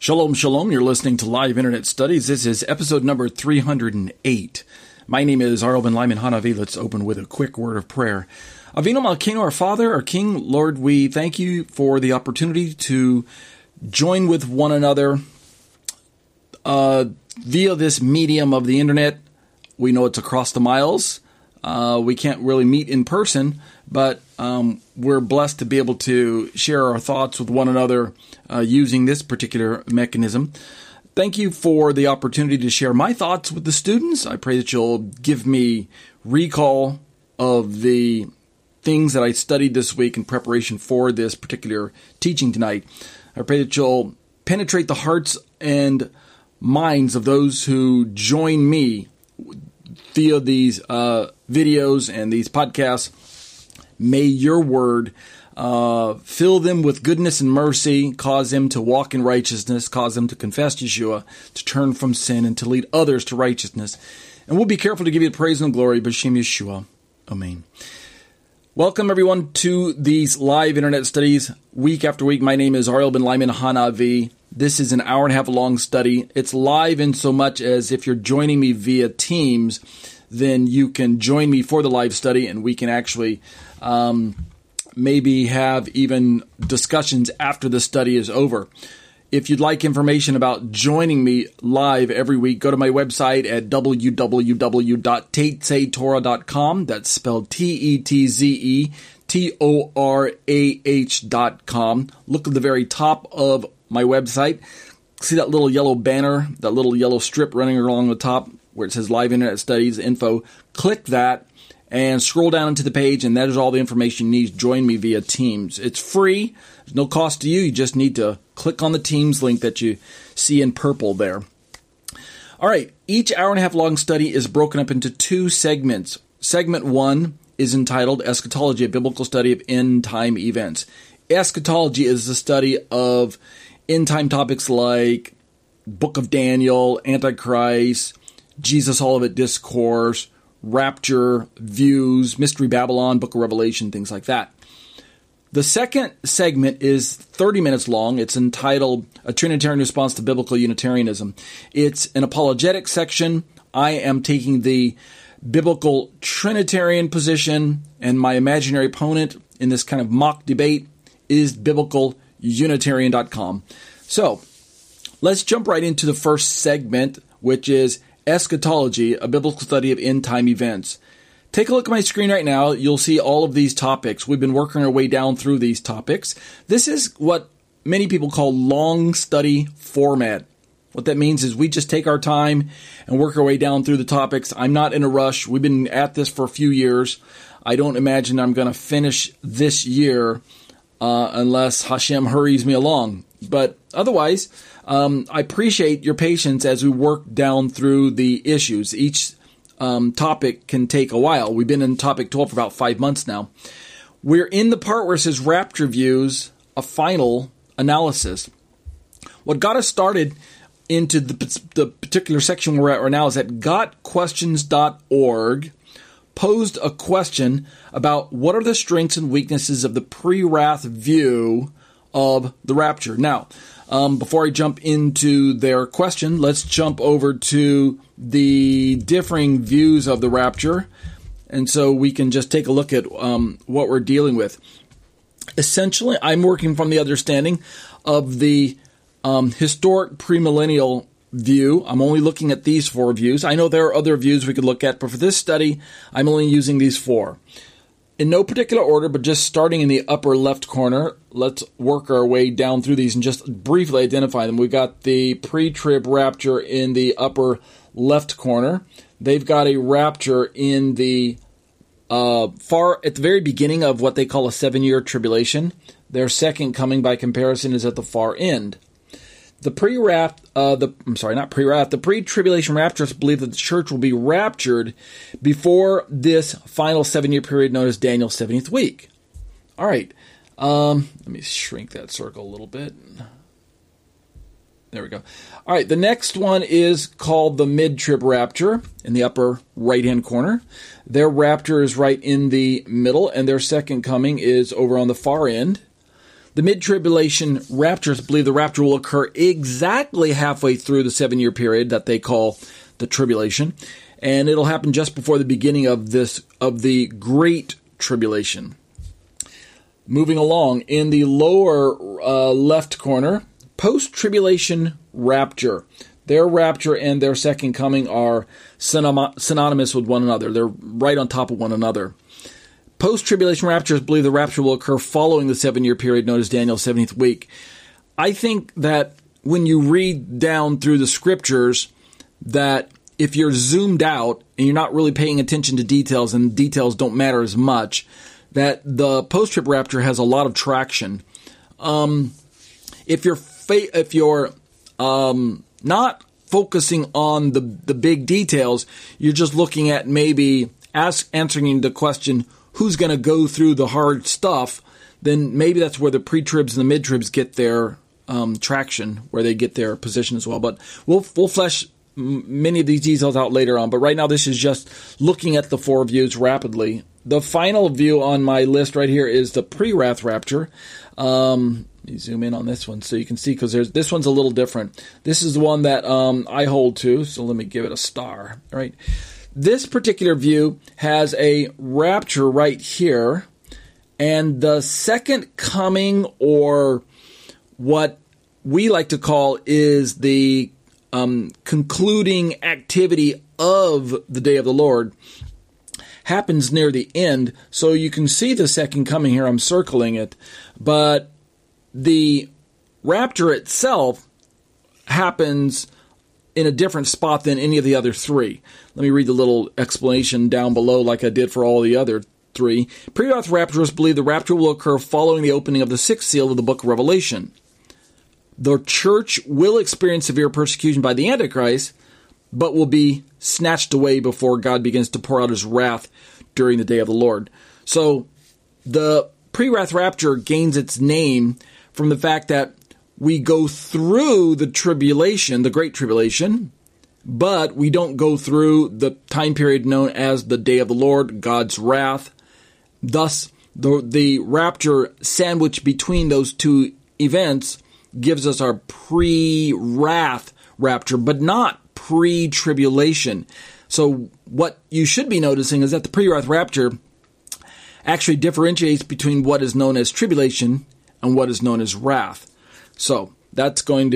Shalom, shalom. You're listening to Live Internet Studies. This is episode number 308. My name is Arel Ben Lyman Hanavi. Let's open with a quick word of prayer. Avinu Malkeinu, our Father, our King, Lord, we thank you for the opportunity to join with one another via this medium of the internet. We know it's across the miles. We can't really meet in person, but we're blessed to be able to share our thoughts with one another using this particular mechanism. Thank you for the opportunity to share my thoughts with the students. I pray that you'll give me recall of the things that I studied this week in preparation for this particular teaching tonight. I pray that you'll penetrate the hearts and minds of those who join me via these videos and these podcasts. May your word fill them with goodness and mercy, cause them to walk in righteousness, cause them to confess Yeshua, to turn from sin, and to lead others to righteousness. And we'll be careful to give you the praise and glory, B'Shem Yeshua. Amen. Welcome, everyone, to these live internet studies week after week. My name is Arel Ben Lyman Hanavi. This is an hour and a half long study. It's live in so much as if you're joining me via Teams, then you can join me for the live study, and we can actually maybe have even discussions after the study is over. If you'd like information about joining me live every week, go to my website at www.tetzeitorah.com. That's spelled TETZETORAH.com. Look at the very top of my website. See that little yellow banner, that little yellow strip running along the top where it says Live Internet Studies Info. Click that and scroll down into the page, and that is all the information you need. Join me via Teams. It's free. There's no cost to you. You just need to click on the Teams link that you see in purple there. All right. Each hour and a half long study is broken up into two segments. Segment 1 is entitled Eschatology, a Biblical Study of End-Time Events. Eschatology is the study of end-time topics like Book of Daniel, Antichrist, Jesus Olivet Discourse, Rapture, Views, Mystery Babylon, Book of Revelation, things like that. The second segment is 30 minutes long. It's entitled A Trinitarian Response to Biblical Unitarianism. It's an apologetic section. I am taking the biblical Trinitarian position, and my imaginary opponent in this kind of mock debate is biblicalunitarian.com. So, let's jump right into the first segment, which is Eschatology, a biblical study of end-time events. Take a look at my screen right now. You'll see all of these topics. We've been working our way down through these topics. This is what many people call long study format. What that means is we just take our time and work our way down through the topics. I'm not in a rush. We've been at this for a few years. I don't imagine I'm going to finish this year unless Hashem hurries me along. But otherwise, I appreciate your patience as we work down through the issues. Each topic can take a while. We've been in topic 12 for about 5 months now. We're in the part where it says Rapture Views, a final analysis. What got us started into the particular section we're at right now is that gotquestions.org posed a question about what are the strengths and weaknesses of the pre-wrath view of the rapture. Now, before I jump into their question, let's jump over to the differing views of the rapture. And so we can just take a look at what we're dealing with. Essentially, I'm working from the understanding of the historic premillennial view. I'm only looking at these 4 views. I know there are other views we could look at, but for this study, I'm only using these 4. In no particular order, but just starting in the upper left corner, let's work our way down through these and just briefly identify them. We've got the pre-trib rapture in the upper left corner. They've got a rapture in the far at the very beginning of what they call a 7-year tribulation. Their second coming, by comparison, is at the far end. The pre-tribulation rapturists believe that the church will be raptured before this final 7-year period known as Daniel's 70th week. All right. Let me shrink that circle a little bit. There we go. All right. The next one is called the mid-trib rapture in the upper right-hand corner. Their rapture is right in the middle, and their second coming is over on the far end. The mid-tribulation rapturists believe the rapture will occur exactly halfway through the 7-year period that they call the tribulation, and it'll happen just before the beginning of the Great Tribulation. Moving along, in the lower left corner, post-tribulation rapture. Their rapture and their second coming are synonymous with one another. They're right on top of one another. Post-tribulation rapturists believe the rapture will occur following the 7-year period known as Daniel's 70th week. I think that when you read down through the scriptures, that if you're zoomed out and you're not really paying attention to details and details don't matter as much, that the post-trib rapture has a lot of traction. If you're not focusing on the big details, you're just looking at maybe answering the question, who's going to go through the hard stuff, then maybe that's where the pre-tribs and the mid-tribs get their traction, where they get their position as well. But we'll flesh many of these details out later on. But right now, this is just looking at the four views rapidly. The final view on my list right here is the pre-wrath rapture. Let me zoom in on this one so you can see, because this one's a little different. This is the one that I hold to, so let me give it a star. All right. This particular view has a rapture right here, and the second coming, or what we like to call is the concluding activity of the day of the Lord, happens near the end. So you can see the second coming here. I'm circling it. But the rapture itself happens in a different spot than any of the other three. Let me read the little explanation down below like I did for all the other three. Pre-wrath rapturists believe the rapture will occur following the opening of the sixth seal of the book of Revelation. The church will experience severe persecution by the Antichrist, but will be snatched away before God begins to pour out his wrath during the day of the Lord. So the pre-wrath rapture gains its name from the fact that we go through the tribulation, the Great Tribulation, but we don't go through the time period known as the day of the Lord, God's wrath. Thus, the rapture sandwiched between those two events gives us our pre-wrath rapture, but not pre-tribulation. So what you should be noticing is that the pre-wrath rapture actually differentiates between what is known as tribulation and what is known as wrath. So that's going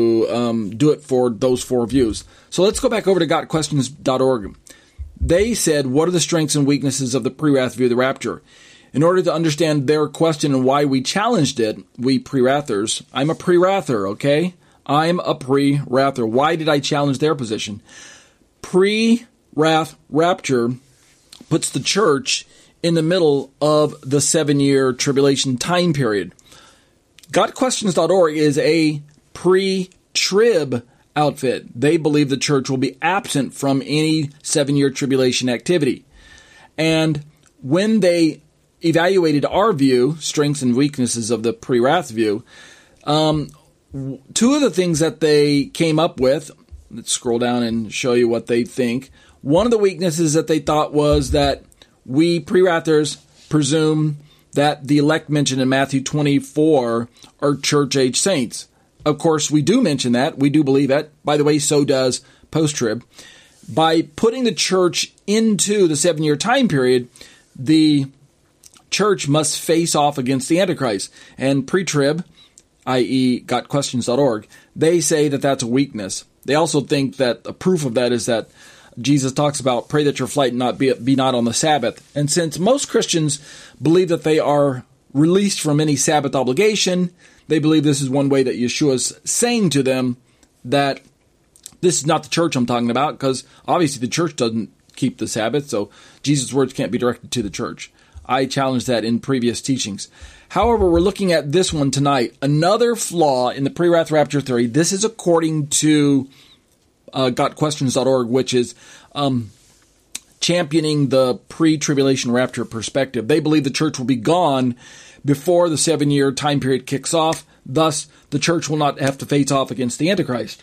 to do it for those four views. So let's go back over to gotquestions.org. They said, what are the strengths and weaknesses of the pre-wrath view of the rapture? In order to understand their question and why we challenged it, we pre-wrathers, I'm a pre-wrather, okay? I'm a pre-wrather. Why did I challenge their position? Pre-wrath rapture puts the church in the middle of the 7-year tribulation time period. GotQuestions.org is a pre-trib outfit. They believe the church will be absent from any 7-year tribulation activity. And when they evaluated our view, strengths and weaknesses of the pre-wrath view, two of the things that they came up with, let's scroll down and show you what they think. One of the weaknesses that they thought was that we pre-wrathers presume that the elect mentioned in Matthew 24 are church-age saints. Of course, we do mention that. We do believe that. By the way, so does post-trib. By putting the church into the 7-year time period, the church must face off against the Antichrist. And pre-trib, i.e. gotquestions.org, they say that that's a weakness. They also think that a proof of that is that Jesus talks about pray that your flight be not on the Sabbath. And since most Christians believe that they are released from any Sabbath obligation, they believe this is one way that Yeshua's saying to them that this is not the church I'm talking about, because obviously the church doesn't keep the Sabbath, so Jesus' words can't be directed to the church. I challenged that in previous teachings. However, we're looking at this one tonight. Another flaw in the pre-wrath rapture theory. This is according to GotQuestions.org, which is championing the pre-tribulation rapture perspective. They believe the church will be gone before the 7-year time period kicks off. Thus, the church will not have to face off against the Antichrist.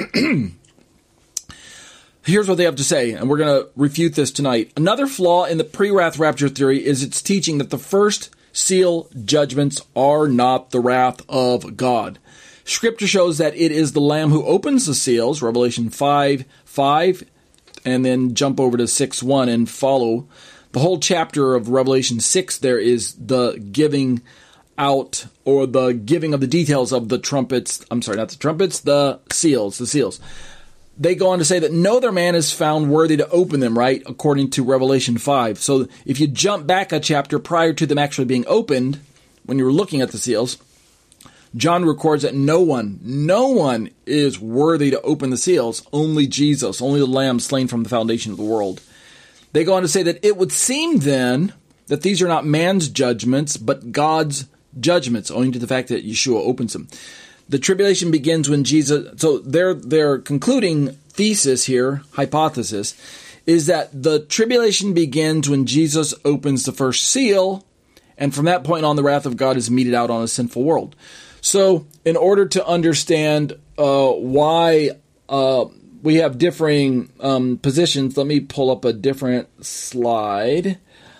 Here's what they have to say, and we're going to refute this tonight. Another flaw in the pre-wrath rapture theory is its teaching that the first seal judgments are not the wrath of God. Scripture shows that it is the Lamb who opens the seals, Revelation 5:5, and then jump over to 6:1 and follow. The whole chapter of Revelation 6 there is the giving out, or the giving of the details of the trumpets. I'm sorry, not the trumpets, the seals. They go on to say that no other man is found worthy to open them, right? According to Revelation 5. So if you jump back a chapter prior to them actually being opened, when you were looking at the seals, John records that no one is worthy to open the seals. Only Jesus, only the Lamb slain from the foundation of the world. They go on to say that it would seem then that these are not man's judgments, but God's judgments, owing to the fact that Yeshua opens them. The tribulation begins when Jesus, so their concluding thesis here, hypothesis, is that the tribulation begins when Jesus opens the first seal, and from that point on, the wrath of God is meted out on a sinful world. So, in order to understand why we have differing positions, let me pull up a different slide.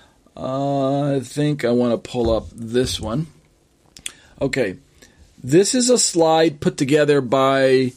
I think I want to pull up this one. Okay. This is a slide put together by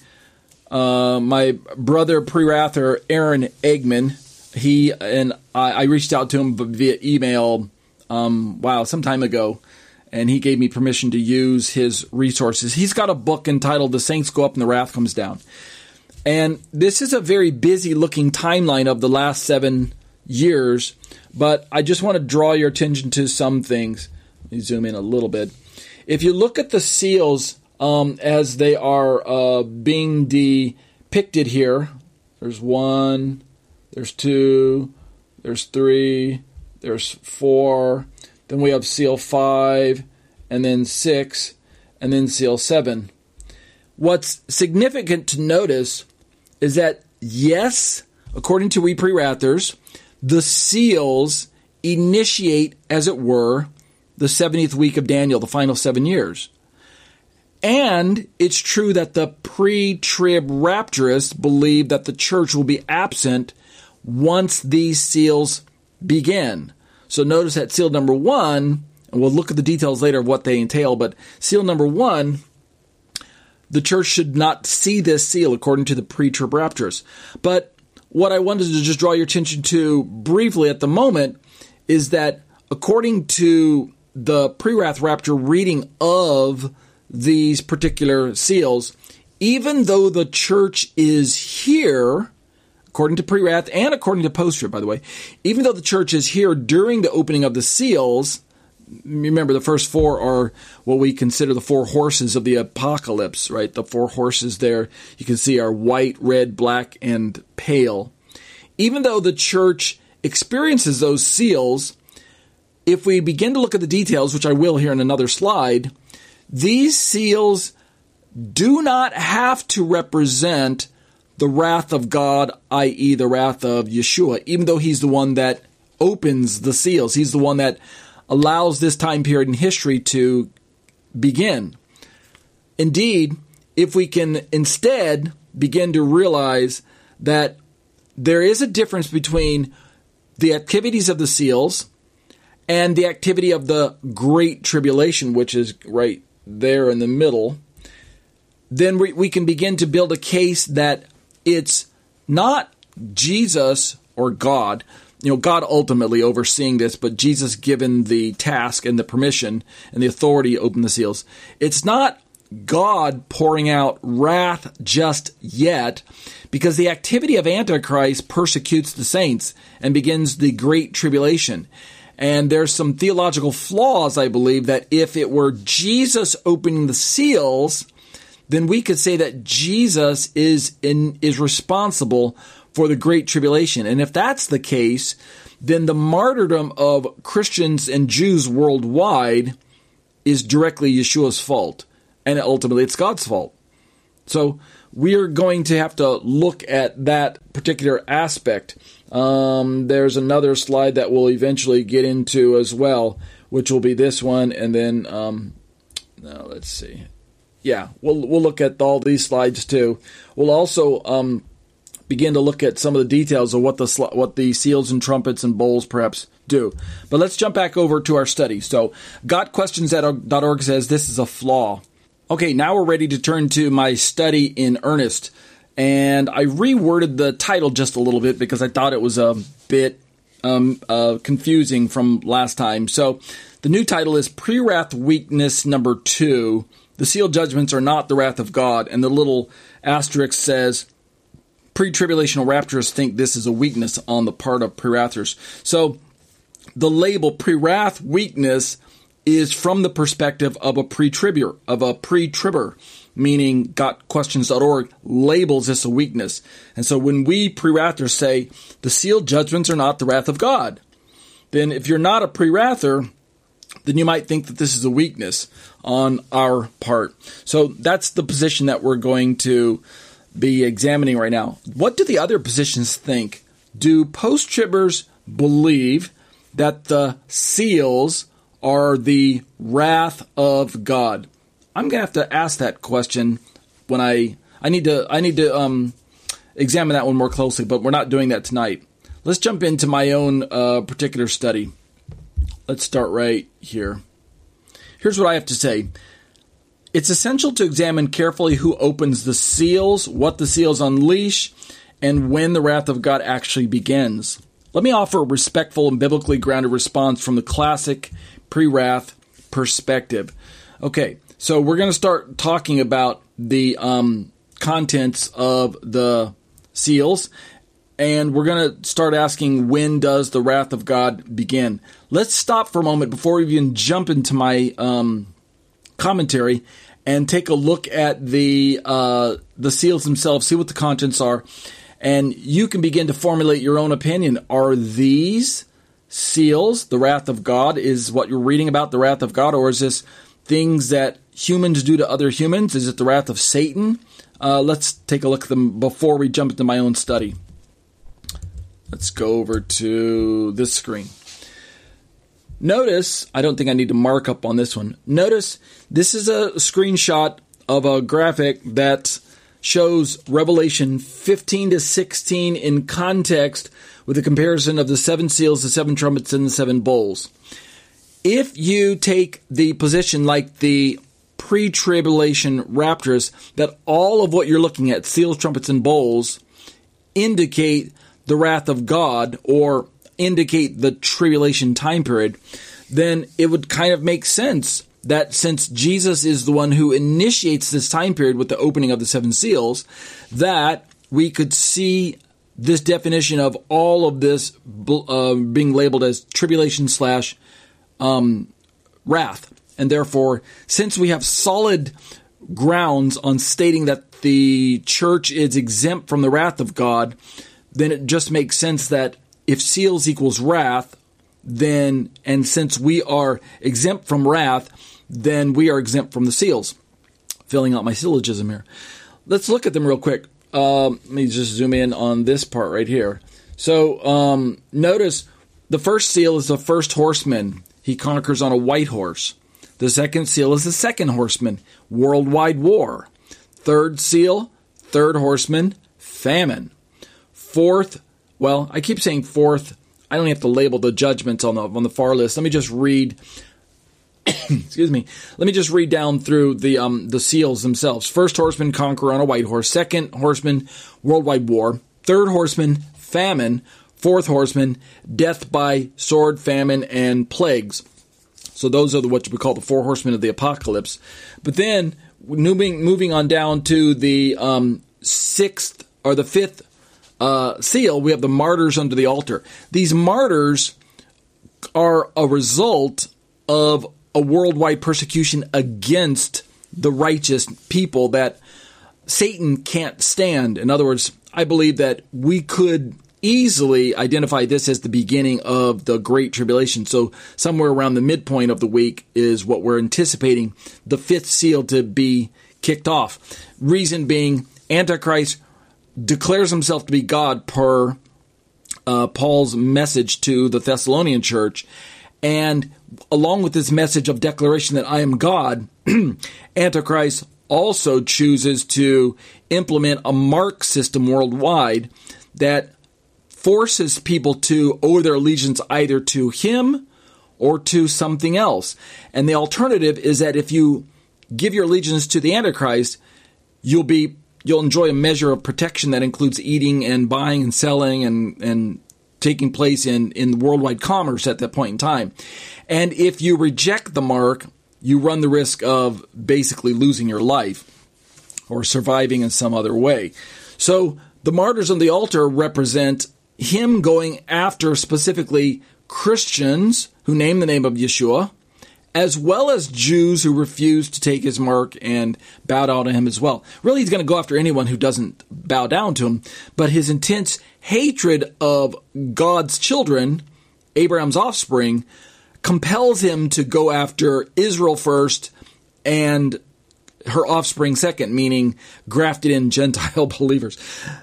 my brother pre-wrather Aaron Eggman. He and I reached out to him via email some time ago, and he gave me permission to use his resources. He's got a book entitled The Saints Go Up and the Wrath Comes Down. And this is a very busy-looking timeline of the last 7 years, but I just want to draw your attention to some things. Let me zoom in a little bit. If you look at the seals as they are being depicted here, there's 1, there's 2, there's 3, there's 4, then we have seal 5, and then 6, and then seal 7. What's significant to notice is that, yes, according to we pre-wrathers, the seals initiate, as it were, the 70th week of Daniel, the final 7 years. And it's true that the pre-trib rapturists believe that the church will be absent once these seals begin. So notice that seal number 1, and we'll look at the details later of what they entail, but seal number 1, the church should not see this seal according to the pre-trib rapturists. But what I wanted to just draw your attention to briefly at the moment is that according to the pre-wrath rapture reading of these particular seals, even though the church is here, according to pre-wrath and according to post-trib, by the way, even though the church is here during the opening of the seals, remember the first 4 are what we consider the 4 horses of the apocalypse, right? The 4 horses there you can see are white, red, black, and pale. Even though the church experiences those seals, if we begin to look at the details, which I will here in another slide, these seals do not have to represent the wrath of God, i.e. the wrath of Yeshua, even though he's the one that opens the seals. He's the one that allows this time period in history to begin. Indeed, if we can instead begin to realize that there is a difference between the activities of the seals and the activity of the Great Tribulation, which is right there in the middle, then we can begin to build a case that it's not Jesus or God, God ultimately overseeing this, but Jesus given the task and the permission and the authority to open the seals. It's not God pouring out wrath just yet, because the activity of Antichrist persecutes the saints and begins the Great Tribulation. And there's some theological flaws, I believe, that if it were Jesus opening the seals, then we could say that Jesus is responsible for the Great Tribulation. And if that's the case, then the martyrdom of Christians and Jews worldwide is directly Yeshua's fault. And ultimately, it's God's fault. So we're going to have to look at that particular aspect. There's another slide that we'll eventually get into as well, which will be this one. And then, now let's see. Yeah, we'll look at all these slides too. We'll also begin to look at some of the details of what the seals and trumpets and bowls perhaps do. But let's jump back over to our study. So GotQuestions.org says this is a flaw. Okay, now we're ready to turn to my study in earnest. And I reworded the title just a little bit because I thought it was a bit confusing from last time. So the new title is Pre-Wrath Weakness Number 2. The seal judgments are not the wrath of God. And the little asterisk says, pre-tribulational rapturists think this is a weakness on the part of pre-wrathers. So the label pre-wrath weakness is from the perspective of a pre-tribber, meaning GotQuestions.org labels this a weakness. And so when we pre-wrathers say the seal judgments are not the wrath of God, then if you're not a pre-wrather, then you might think that this is a weakness on our part. So that's the position that we're going to be examining right now. What do the other positions think? Do post-tribbers believe that the seals are the wrath of God? I'm going to have to ask that question when I need to examine that one more closely, but we're not doing that tonight. Let's jump into my own particular study. Let's start right here. Here's what I have to say. It's essential to examine carefully who opens the seals, what the seals unleash, and when the wrath of God actually begins. Let me offer a respectful and biblically grounded response from the classic pre-wrath perspective. Okay, so we're going to start talking about the contents of the seals, and we're going to start asking, when does the wrath of God begin? Let's stop for a moment before we even jump into my commentary and take a look at the seals themselves, see what the contents are, and you can begin to formulate your own opinion. Are these seals the wrath of God? Is what you're reading about the wrath of God, or is this things that humans do to other humans? Is it the wrath of Satan? Let's take a look at them before we jump into my own study. Let's go over to this screen. Notice, I don't think I need to mark up on this one. Notice this is a screenshot of a graphic that shows Revelation 15 to 16 in context with a comparison of the 7 seals, the 7 trumpets, and the 7 bowls. If you take the position like the pre-tribulation raptors, that all of what you're looking at, seals, trumpets, and bowls, indicate the wrath of God or indicate the tribulation time period, then it would kind of make sense that since Jesus is the one who initiates this time period with the opening of the 7 seals, that we could see this definition of all of this being labeled as tribulation / wrath. And therefore, since we have solid grounds on stating that the church is exempt from the wrath of God, then it just makes sense that if seals equals wrath, then, and since we are exempt from wrath, then we are exempt from the seals. Filling out my syllogism here. Let's look at them real quick. Let me just zoom in on this part right here. So notice the first seal is the first horseman. He conquers on a white horse. The second seal is the second horseman, worldwide war. Third seal, third horseman, famine. Fourth, well, I keep saying fourth. I don't have to label the judgments on the far list. Let me just read. Excuse me. Let me just read down through the seals themselves. First horseman, conqueror on a white horse. Second horseman, worldwide war. Third horseman, famine. Fourth horseman, death by sword, famine, and plagues. So those are what we call the 4 horsemen of the apocalypse. But then moving on down to the sixth or the fifth seal, we have the martyrs under the altar. These martyrs are a result of a worldwide persecution against the righteous people that Satan can't stand. In other words, I believe that we could easily identify this as the beginning of the Great Tribulation. So somewhere around the midpoint of the week is what we're anticipating the 5th seal to be kicked off. Reason being, Antichrist declares himself to be God per Paul's message to the Thessalonian church. And along with this message of declaration that I am God, Antichrist also chooses to implement a mark system worldwide that forces people to owe their allegiance either to him or to something else. And the alternative is that if you give your allegiance to the Antichrist, you'll enjoy a measure of protection that includes eating and buying and selling and taking place in worldwide commerce at that point in time. And if you reject the mark, you run the risk of basically losing your life or surviving in some other way. So the martyrs on the altar represent him going after specifically Christians who name the name of Yeshua, as well as Jews who refuse to take his mark and bow down to him as well. Really, he's going to go after anyone who doesn't bow down to him, but his intense hatred of God's children, Abraham's offspring, compels him to go after Israel first and her offspring second, meaning grafted in Gentile believers.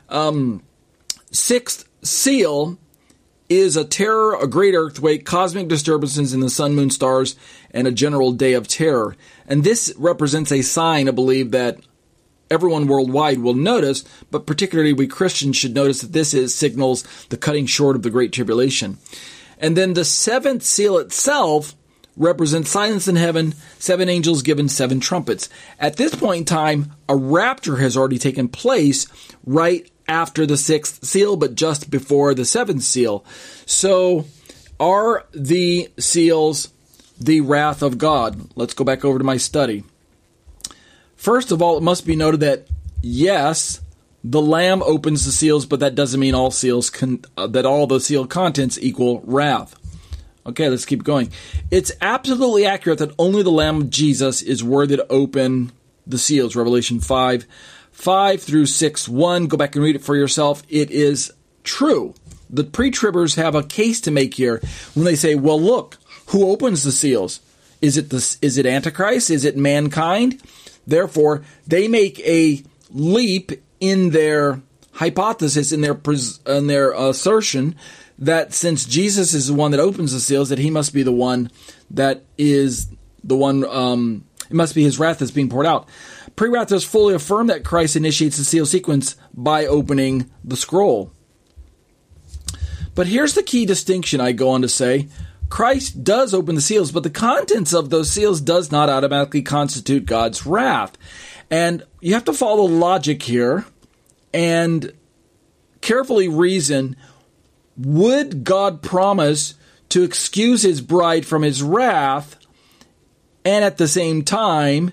Sixth seal is a terror, a great earthquake, cosmic disturbances in the sun, moon, stars, and a general day of terror. And this represents a sign, I believe, that everyone worldwide will notice, but particularly we Christians should notice that this signals the cutting short of the Great Tribulation. And then the seventh seal itself represents silence in heaven, 7 angels given 7 trumpets. At this point in time, a rapture has already taken place right after the 6th seal, but just before the 7th seal. So, are the seals the wrath of God? Let's go back over to my study. First of all, it must be noted that, yes, the Lamb opens the seals, but that doesn't mean all seals that all the sealed contents equal wrath. Okay, let's keep going. It's absolutely accurate that only the Lamb of Jesus is worthy to open the seals. Revelation 5 through 6:1. Go back and read it for yourself. It is true. The pre-tribbers have a case to make here when they say, well, look, who opens the seals? Is it Antichrist? Is it mankind? Therefore, they make a leap in their hypothesis, in their assertion that since Jesus is the one that opens the seals, that he must be the one that is the one, it must be his wrath that's being poured out. Pre-wrathers fully affirm that Christ initiates the seal sequence by opening the scroll. But here's the key distinction, I go on to say. Christ does open the seals, but the contents of those seals does not automatically constitute God's wrath. And you have to follow logic here and carefully reason, would God promise to excuse his bride from his wrath and at the same time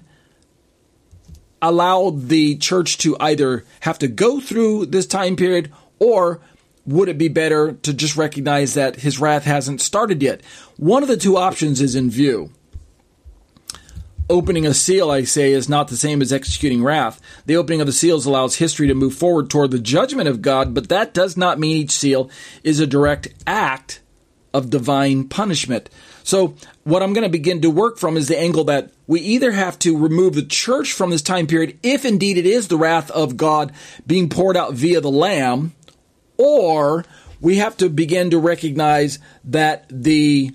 allow the church to either have to go through this time period, or would it be better to just recognize that his wrath hasn't started yet? One of the two options is in view. Opening a seal, I say, is not the same as executing wrath. The opening of the seals allows history to move forward toward the judgment of God, but that does not mean each seal is a direct act of divine punishment. So what I'm going to begin to work from is the angle that we either have to remove the church from this time period, if indeed it is the wrath of God being poured out via the Lamb, or we have to begin to recognize that the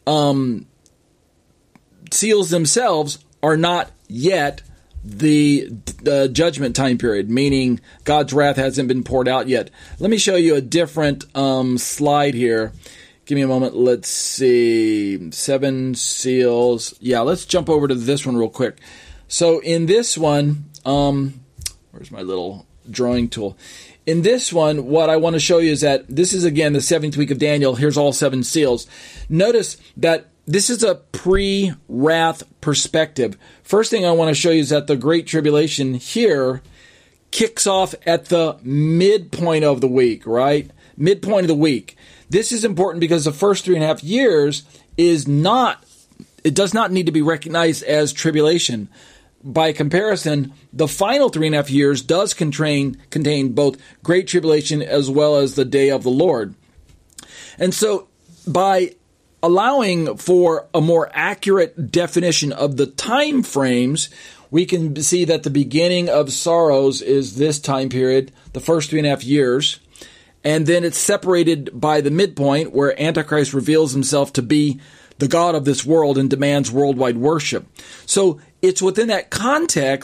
seals themselves are not yet the judgment time period, meaning God's wrath hasn't been poured out yet. Let me show you a different slide here. Give me a moment. Let's see. 7 seals. Yeah, let's jump over to this one real quick. So in this one, where's my little drawing tool? In this one, what I want to show you is that this is, again, the 7th week of Daniel. Here's all 7 seals. Notice that this is a pre-wrath perspective. First thing I want to show you is that the Great Tribulation here kicks off at the midpoint of the week, right? Midpoint of the week. This is important because the first 3.5 years it does not need to be recognized as tribulation. By comparison, the final 3.5 years does contain both Great Tribulation as well as the Day of the Lord. And so by allowing for a more accurate definition of the time frames, we can see that the beginning of sorrows is this time period, the first 3.5 years. And then it's separated by the midpoint where Antichrist reveals himself to be the God of this world and demands worldwide worship. So it's within that context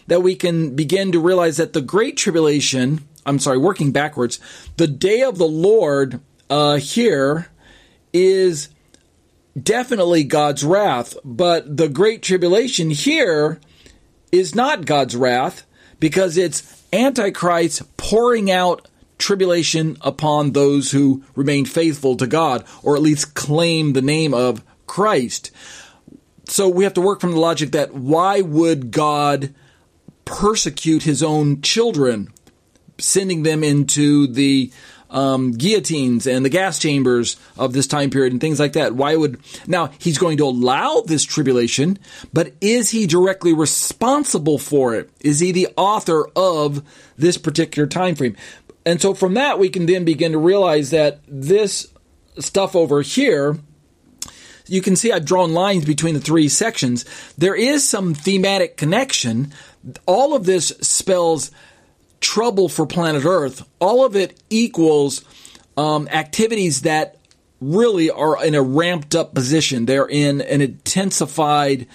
that we can begin to realize that the Great Tribulation, working backwards, the day of the Lord here is definitely God's wrath, but the Great Tribulation here is not God's wrath because it's Antichrist pouring out tribulation upon those who remain faithful to God, or at least claim the name of Christ. So we have to work from the logic that why would God persecute his own children, sending them into the guillotines and the gas chambers of this time period and things like that? Now he's going to allow this tribulation, but is he directly responsible for it? Is he the author of this particular time frame? And so from that, we can then begin to realize that this stuff over here, you can see I've drawn lines between the three sections. There is some thematic connection. All of this spells trouble for planet Earth. All of it equals activities that really are in a ramped up position. They're in an intensified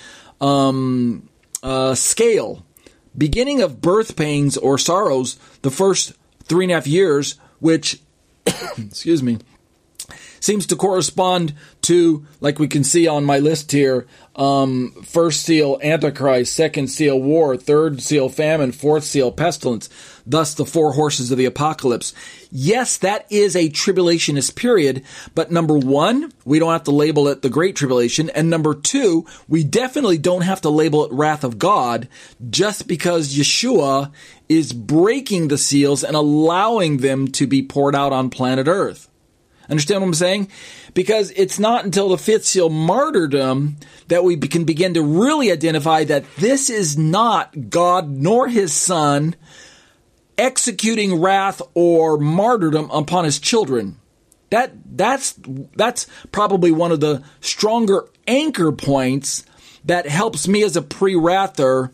scale. Beginning of birth pains or sorrows, the first 3.5 years, which, excuse me, seems to correspond to, like we can see on my list here, first seal, Antichrist, second seal, war, third seal, famine, fourth seal, pestilence, thus the four horses of the apocalypse. Yes, that is a tribulationist period, but number one, we don't have to label it the Great Tribulation, and number two, we definitely don't have to label it wrath of God just because Yeshua is breaking the seals and allowing them to be poured out on planet Earth. Understand what I'm saying? Because it's not until the fifth seal, martyrdom, that we can begin to really identify that this is not God nor his Son executing wrath or martyrdom upon his children. That's probably one of the stronger anchor points that helps me as a pre-wrather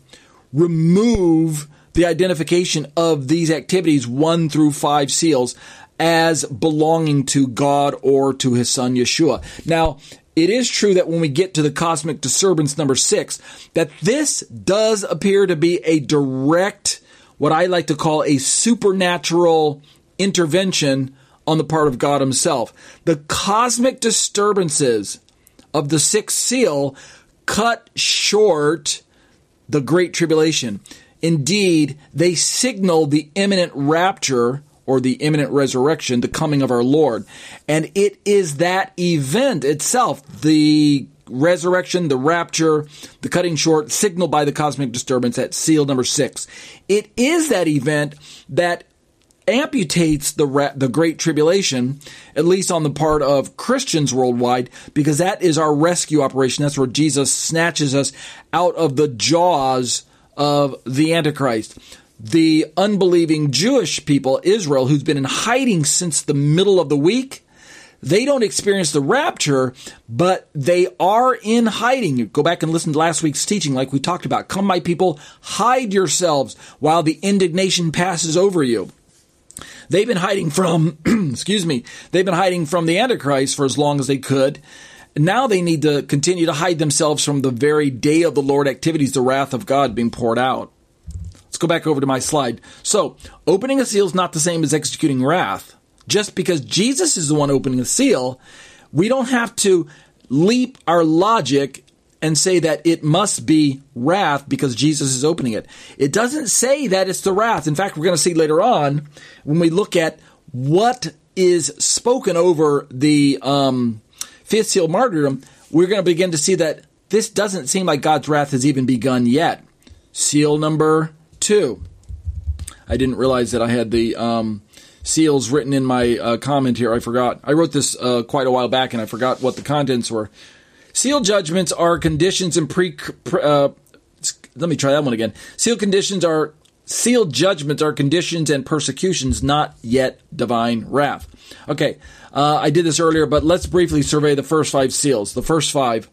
remove the identification of these activities 1 through 5 seals as belonging to God or to his Son Yeshua. Now, it is true that when we get to the cosmic disturbance number 6, that this does appear to be a direct, what I like to call a supernatural intervention on the part of God himself. The cosmic disturbances of the sixth seal cut short the Great Tribulation. Indeed, they signal the imminent rapture or the imminent resurrection, the coming of our Lord. And it is that event itself, the resurrection, the rapture, the cutting short, signaled by the cosmic disturbance at seal number 6. It is that event that amputates the Great Tribulation, at least on the part of Christians worldwide, because that is our rescue operation. That's where Jesus snatches us out of the jaws of the Antichrist. The unbelieving Jewish people, Israel, who's been in hiding since the middle of the week, they don't experience the rapture, but they are in hiding. Go back and listen to last week's teaching like we talked about. Come, my people, hide yourselves while the indignation passes over you. They've been hiding from, they've been hiding from the Antichrist for as long as they could. Now they need to continue to hide themselves from the very day of the Lord activities, the wrath of God being poured out. Let's go back over to my slide. So, opening a seal is not the same as executing wrath. Just because Jesus is the one opening the seal, we don't have to leap our logic and say that it must be wrath because Jesus is opening it. It doesn't say that it's the wrath. In fact, we're going to see later on when we look at what is spoken over the fifth seal martyrdom, we're going to begin to see that this doesn't seem like God's wrath has even begun yet. Seal number 2. I didn't realize that I had the seals written in my comment here. I forgot. I wrote this quite a while back, and I forgot what the contents were. Seal judgments are conditions and let me try that one again. Seal judgments are conditions and persecutions, not yet divine wrath. Okay, I did this earlier, but let's briefly survey the first 5 seals. The first 5.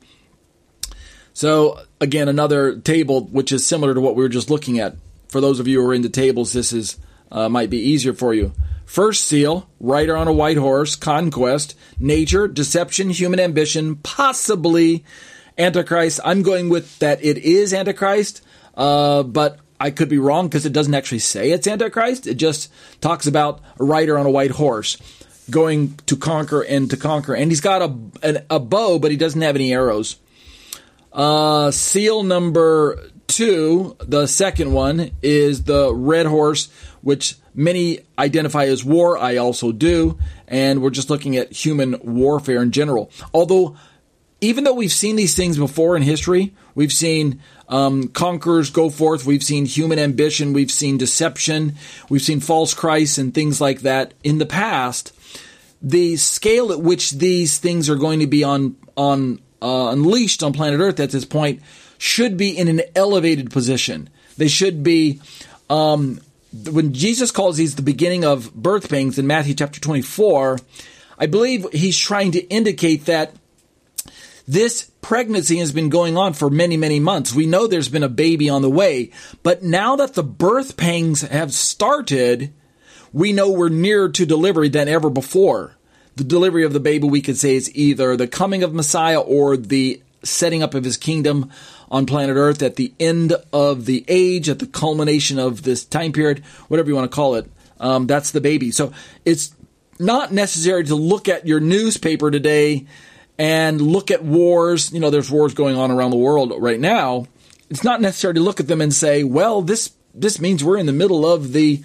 So, again, another table which is similar to what we were just looking at. For those of you who are into tables, this is might be easier for you. First seal, rider on a white horse, conquest, nature, deception, human ambition, possibly Antichrist. I'm going with that it is Antichrist, but I could be wrong because it doesn't actually say it's Antichrist. It just talks about a rider on a white horse going to conquer and to conquer. And he's got a bow, but he doesn't have any arrows. Seal number 2, the second one, is the red horse, which many identify as war. I also do. And we're just looking at human warfare in general. Although, even though we've seen these things before in history, we've seen conquerors go forth, we've seen human ambition, we've seen deception, we've seen false Christs and things like that in the past, the scale at which these things are going to be unleashed on planet Earth at this point should be in an elevated position. They should be, when Jesus calls these the beginning of birth pangs in Matthew chapter 24, I believe he's trying to indicate that this pregnancy has been going on for many, many months. We know there's been a baby on the way, but now that the birth pangs have started, we know we're nearer to delivery than ever before. The delivery of the baby, we could say, is either the coming of Messiah or the setting up of his kingdom on planet Earth at the end of the age, at the culmination of this time period, whatever you want to call it. That's the baby. So it's not necessary to look at your newspaper today and look at wars. You know, there's wars going on around the world right now. It's not necessary to look at them and say, well, this means we're in the middle of the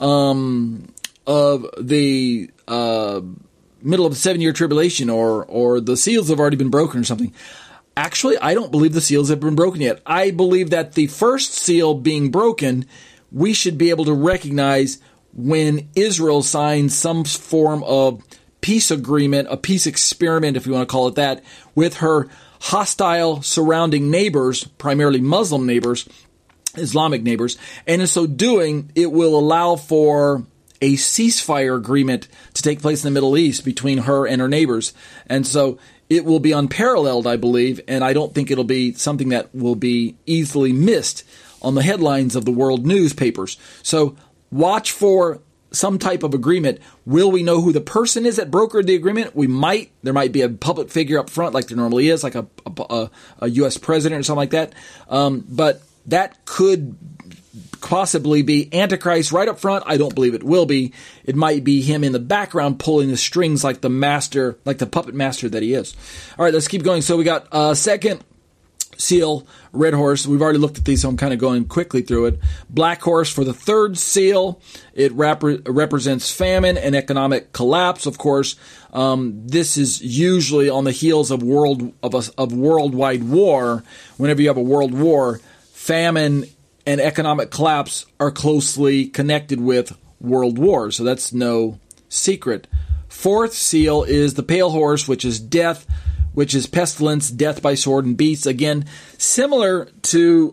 middle of the 7-year tribulation, or the seals have already been broken or something. Actually, I don't believe the seals have been broken yet. I believe that the first seal being broken, we should be able to recognize when Israel signs some form of peace agreement, a peace experiment, if you want to call it that, with her hostile surrounding neighbors, primarily Muslim neighbors, Islamic neighbors. And in so doing, it will allow for a ceasefire agreement to take place in the Middle East between her and her neighbors. And so it will be unparalleled, I believe, and I don't think it'll be something that will be easily missed on the headlines of the world newspapers. So watch for some type of agreement. Will we know who the person is that brokered the agreement? We might. There might be a public figure up front like there normally is, like a U.S. president or something like that. But that could possibly be Antichrist right up front. I don't believe it will be. It might be him in the background pulling the strings like the master, like the puppet master that he is. All right, let's keep going. So we got second seal, red horse. We've already looked at these, so I'm kind of going quickly through it. Black horse for the third seal. It represents famine and economic collapse. Of course, this is usually on the heels of worldwide war. Whenever you have a world war, famine and economic collapse are closely connected with world war. So that's no secret. Fourth seal is the pale horse, which is death, which is pestilence, death by sword and beasts. Again, similar to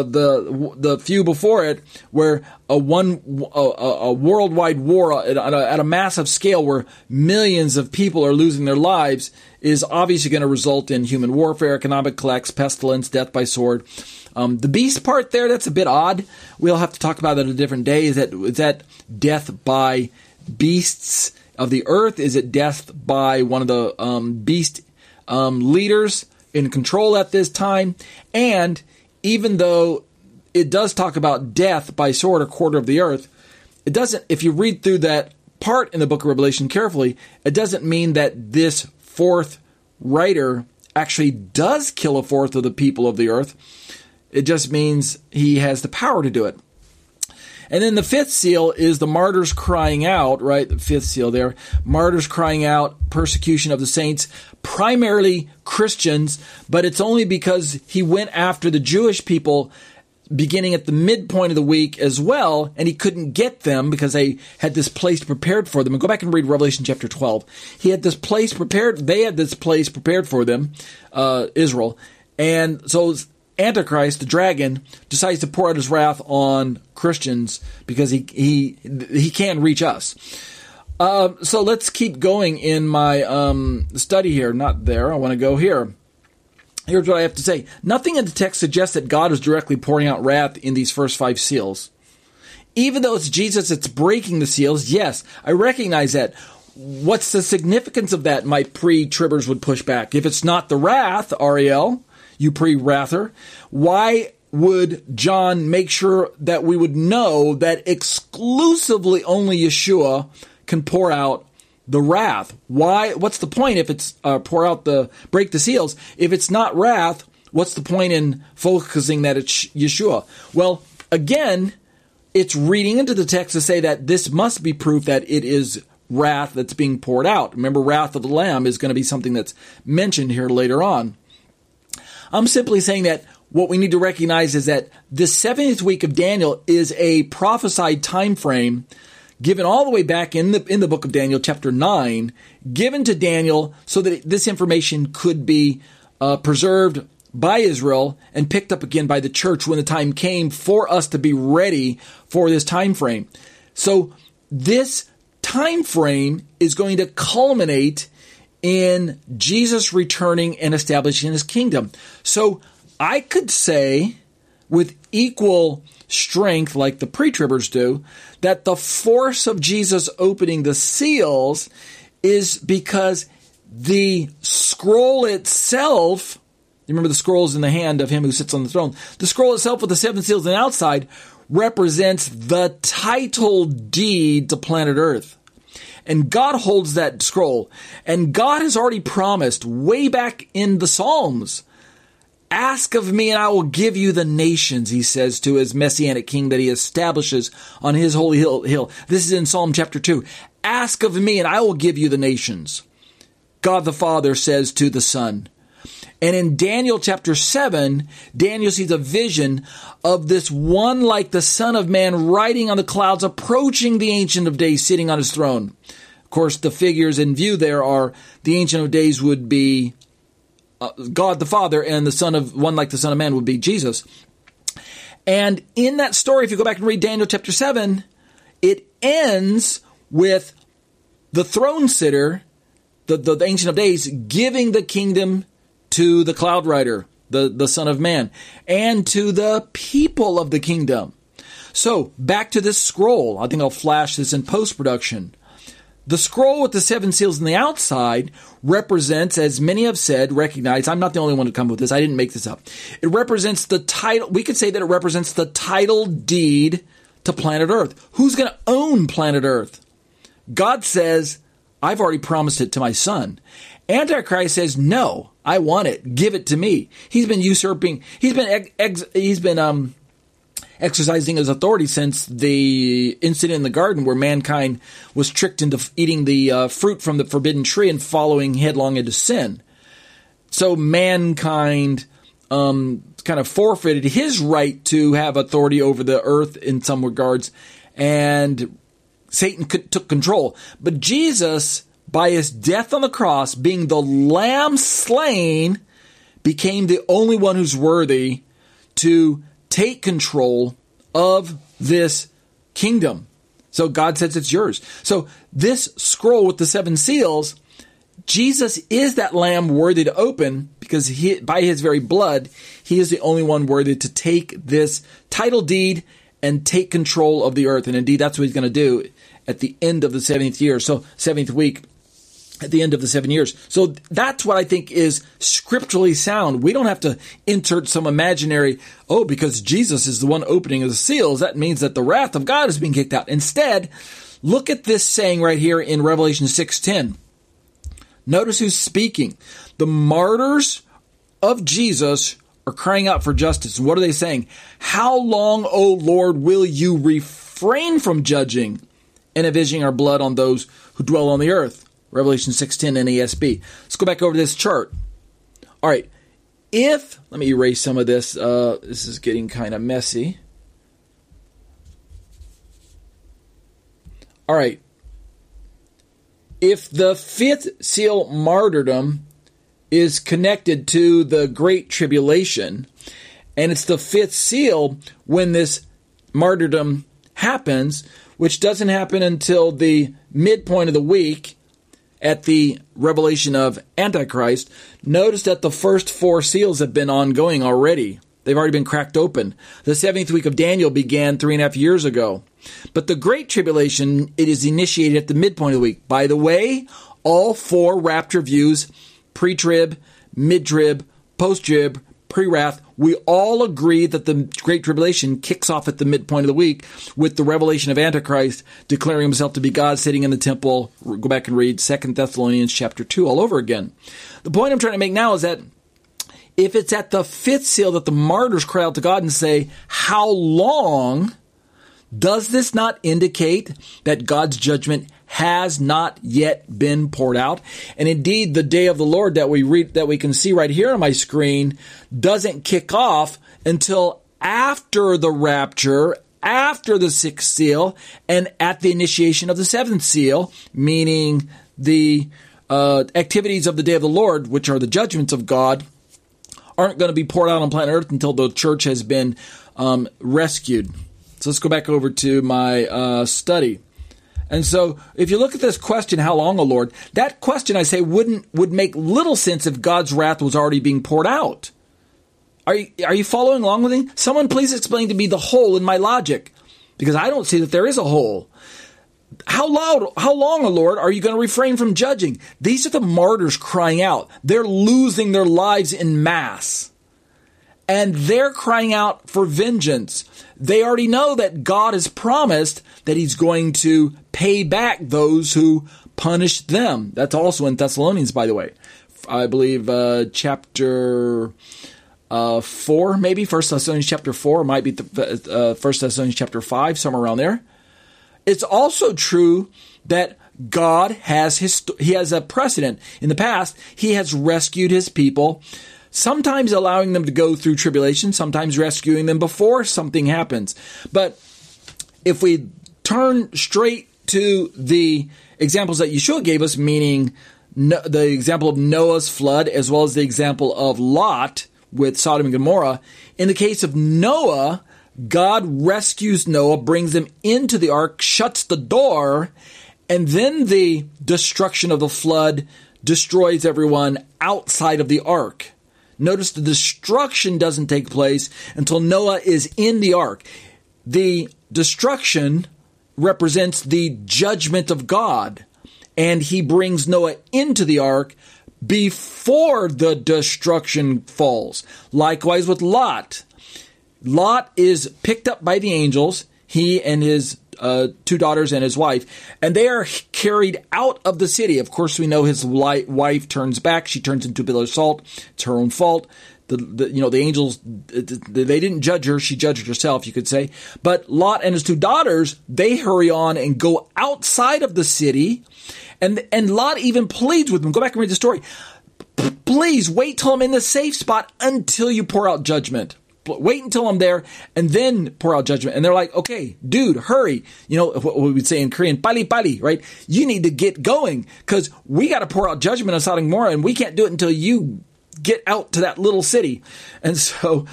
the few before it, where a worldwide war at a massive scale where millions of people are losing their lives is obviously going to result in human warfare, economic collapse, pestilence, death by sword. The beast part there, that's a bit odd. We'll have to talk about that a different day. Is that death by beasts of the earth? Is it death by one of the beast leaders in control at this time? And even though it does talk about death by sword or quarter of the earth, it doesn't, if you read through that part in the book of Revelation carefully, it doesn't mean that this fourth writer actually does kill a fourth of the people of the earth. It just means he has the power to do it. And then the fifth seal is the martyrs crying out, right? The fifth seal there. Martyrs crying out, persecution of the saints, primarily Christians, but it's only because he went after the Jewish people beginning at the midpoint of the week as well, and he couldn't get them because they had this place prepared for them. And go back and read Revelation chapter 12. They had this place prepared for them, Israel. And so Antichrist, the dragon, decides to pour out his wrath on Christians because he can reach us. So let's keep going in my study here. Not there. I want to go here. Here's what I have to say. Nothing in the text suggests that God is directly pouring out wrath in these first 5 seals. Even though it's Jesus that's breaking the seals, yes, I recognize that. What's the significance of that? My pre-tribbers would push back. If it's not the wrath, Ariel, you pre-wrather, why would John make sure that we would know that exclusively only Yeshua can pour out the wrath? Why? What's the point if it's break the seals? If it's not wrath, what's the point in focusing that it's Yeshua? Well, again, it's reading into the text to say that this must be proof that it is wrath that's being poured out. Remember, wrath of the Lamb is going to be something that's mentioned here later on. I'm simply saying that what we need to recognize is that the 70th week of Daniel is a prophesied time frame given all the way back in the book of Daniel, chapter 9, given to Daniel so that this information could be preserved by Israel and picked up again by the church when the time came for us to be ready for this time frame. So this time frame is going to culminate in Jesus returning and establishing his kingdom. So I could say with equal strength, like the pre-tribbers do, that the force of Jesus opening the seals is because the scroll itself, you remember the scroll is in the hand of him who sits on the throne, the scroll itself with the 7 seals on the outside represents the title deed to planet Earth. And God holds that scroll. And God has already promised way back in the Psalms, ask of me and I will give you the nations, he says to his messianic king that he establishes on his holy hill. This is in Psalm chapter 2. Ask of me and I will give you the nations. God the Father says to the Son. And in Daniel chapter 7, Daniel sees a vision of this one like the Son of Man riding on the clouds, approaching the Ancient of Days, sitting on his throne. Of course, the figures in view there are the Ancient of Days would be God the Father, and one like the Son of Man would be Jesus. And in that story, if you go back and read Daniel chapter 7, it ends with the throne sitter, the Ancient of Days, giving the kingdom to the cloud rider, the Son of Man, and to the people of the kingdom. So, back to this scroll. I think I'll flash this in post-production. The scroll with the 7 seals on the outside represents, as many have said, recognize, I'm not the only one to come with this, I didn't make this up. It represents the title, we could say that it represents the title deed to planet Earth. Who's going to own planet Earth? God says, I've already promised it to my Son. Antichrist says, no, I want it. Give it to me. He's been usurping, he's been exercising his authority since the incident in the garden where mankind was tricked into eating the fruit from the forbidden tree and following headlong into sin. So mankind kind of forfeited his right to have authority over the earth in some regards, and Satan took control. But Jesus, by his death on the cross, being the lamb slain, became the only one who's worthy to take control of this kingdom. So God says it's yours. So this scroll with the 7 seals, Jesus is that lamb worthy to open because by his very blood, he is the only one worthy to take this title deed and take control of the earth. And indeed, that's what he's going to do at the end of the 7th year. So 7th week, at the end of the 7 years. So that's what I think is scripturally sound. We don't have to insert some imaginary, because Jesus is the one opening of the seals, that means that the wrath of God is being kicked out. Instead, look at this saying right here in Revelation 6:10. Notice who's speaking. The martyrs of Jesus are crying out for justice. And what are they saying? How long, O Lord, will you refrain from judging and avenging our blood on those who dwell on the earth? Revelation 6:10 NASB. Let's go back over this chart. All right. Let me erase some of this. This is getting kind of messy. All right. If the 5th seal martyrdom is connected to the Great Tribulation, and it's the 5th seal when this martyrdom happens, which doesn't happen until the midpoint of the week, at the revelation of Antichrist, notice that the first 4 seals have been ongoing already. They've already been cracked open. The 7th week of Daniel began 3.5 years ago. But the Great Tribulation, it is initiated at the midpoint of the week. By the way, all 4 rapture views, pre-trib, mid-trib, post-trib, pre-wrath, we all agree that the Great Tribulation kicks off at the midpoint of the week with the revelation of Antichrist declaring himself to be God sitting in the temple. Go back and read 2 Thessalonians chapter 2 all over again. The point I'm trying to make now is that if it's at the fifth seal that the martyrs cry out to God and say, how long, does this not indicate that God's judgment has not yet been poured out? And indeed, the day of the Lord that we can see right here on my screen doesn't kick off until after the rapture, after the sixth seal, and at the initiation of the seventh seal, meaning the activities of the day of the Lord, which are the judgments of God, aren't going to be poured out on planet Earth until the church has been rescued. So let's go back over to my study. And so if you look at this question, how long, O Lord, that question, I say, would make little sense if God's wrath was already being poured out. Are you following along with me? Someone please explain to me the hole in my logic, because I don't see that there is a hole. How long, O Lord, are you going to refrain from judging? These are the martyrs crying out. They're losing their lives in mass. And they're crying out for vengeance. They already know that God has promised that he's going to pay back those who punished them. That's also in Thessalonians, by the way. I believe chapter 4, maybe. 1 Thessalonians chapter 4. It might be 1 Thessalonians chapter 5, somewhere around there. It's also true that God he has a precedent. In the past, he has rescued his people, sometimes allowing them to go through tribulation, sometimes rescuing them before something happens. But if we turn straight to the examples that Yeshua gave us, meaning the example of Noah's flood, as well as the example of Lot with Sodom and Gomorrah, in the case of Noah, God rescues Noah, brings him into the ark, shuts the door, and then the destruction of the flood destroys everyone outside of the ark. Notice the destruction doesn't take place until Noah is in the ark. The destruction represents the judgment of God, and he brings Noah into the ark before the destruction falls. Likewise with Lot. Lot is picked up by the angels, he and his 2 daughters and his wife, and they are carried out of the city. Of course, we know his wife turns back. She turns into a pillar of salt. It's her own fault. The angels, they didn't judge her. She judged herself, you could say. But Lot and his 2 daughters, they hurry on and go outside of the city. And Lot even pleads with them. Go back and read the story. Please wait till I'm in the safe spot until you pour out judgment. Wait until I'm there and then pour out judgment. And they're like, okay, dude, hurry. You know what we would say in Korean, pali pali, right? You need to get going because we got to pour out judgment on Sodom and Gomorrah, and we can't do it until you get out to that little city. And so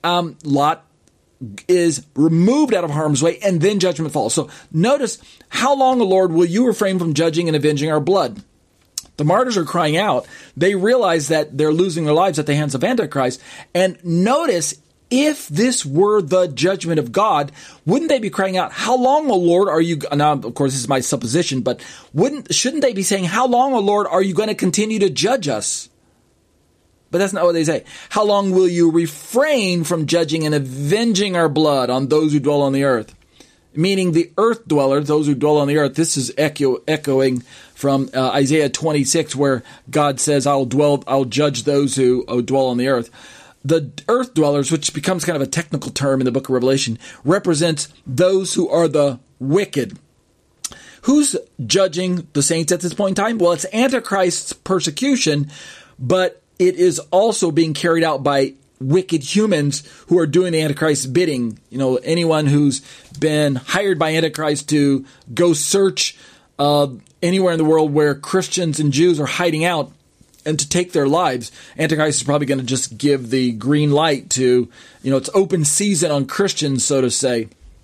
Lot is removed out of harm's way, and then judgment falls. So notice, how long, O Lord, will you refrain from judging and avenging our blood? The martyrs are crying out. They realize that they're losing their lives at the hands of Antichrist. And notice, if this were the judgment of God, wouldn't they be crying out, how long, O Lord, are you... Now, of course, this is my supposition, but shouldn't they be saying, how long, O Lord, are you going to continue to judge us? But that's not what they say. How long will you refrain from judging and avenging our blood on those who dwell on the earth? Meaning the earth dwellers, those who dwell on the earth. This is echoing from Isaiah 26, where God says, I'll judge those who dwell on the earth. The earth dwellers, which becomes kind of a technical term in the book of Revelation, represents those who are the wicked. Who's judging the saints at this point in time? Well, it's Antichrist's persecution, but it is also being carried out by wicked humans who are doing the Antichrist's bidding. You know, anyone who's been hired by Antichrist to go search anywhere in the world where Christians and Jews are hiding out and to take their lives, Antichrist is probably going to just give the green light to, it's open season on Christians, so to say,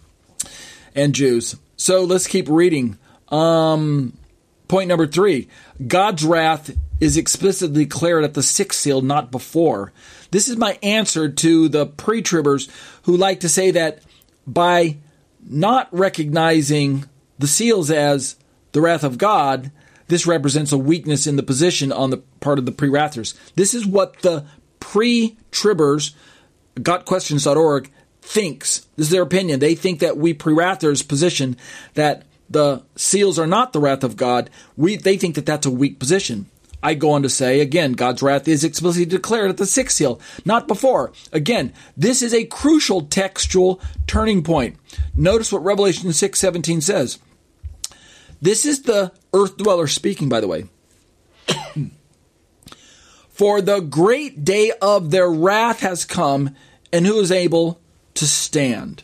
and Jews. So let's keep reading. Point number 3, God's wrath is explicitly declared at the 6th seal, not before. This is my answer to the pre-tribbers who like to say that by not recognizing the seals as the wrath of God, this represents a weakness in the position on the part of the pre-wrathers. This is what the pre-tribbers, gotquestions.org, thinks, this is their opinion, they think that we pre-wrathers position that the seals are not the wrath of God. They think that that's a weak position. I go on to say, again, God's wrath is explicitly declared at the sixth seal, not before. Again, this is a crucial textual turning point. Notice what Revelation 6:17 says. This is the earth dweller speaking, by the way. For the great day of their wrath has come, and who is able to stand?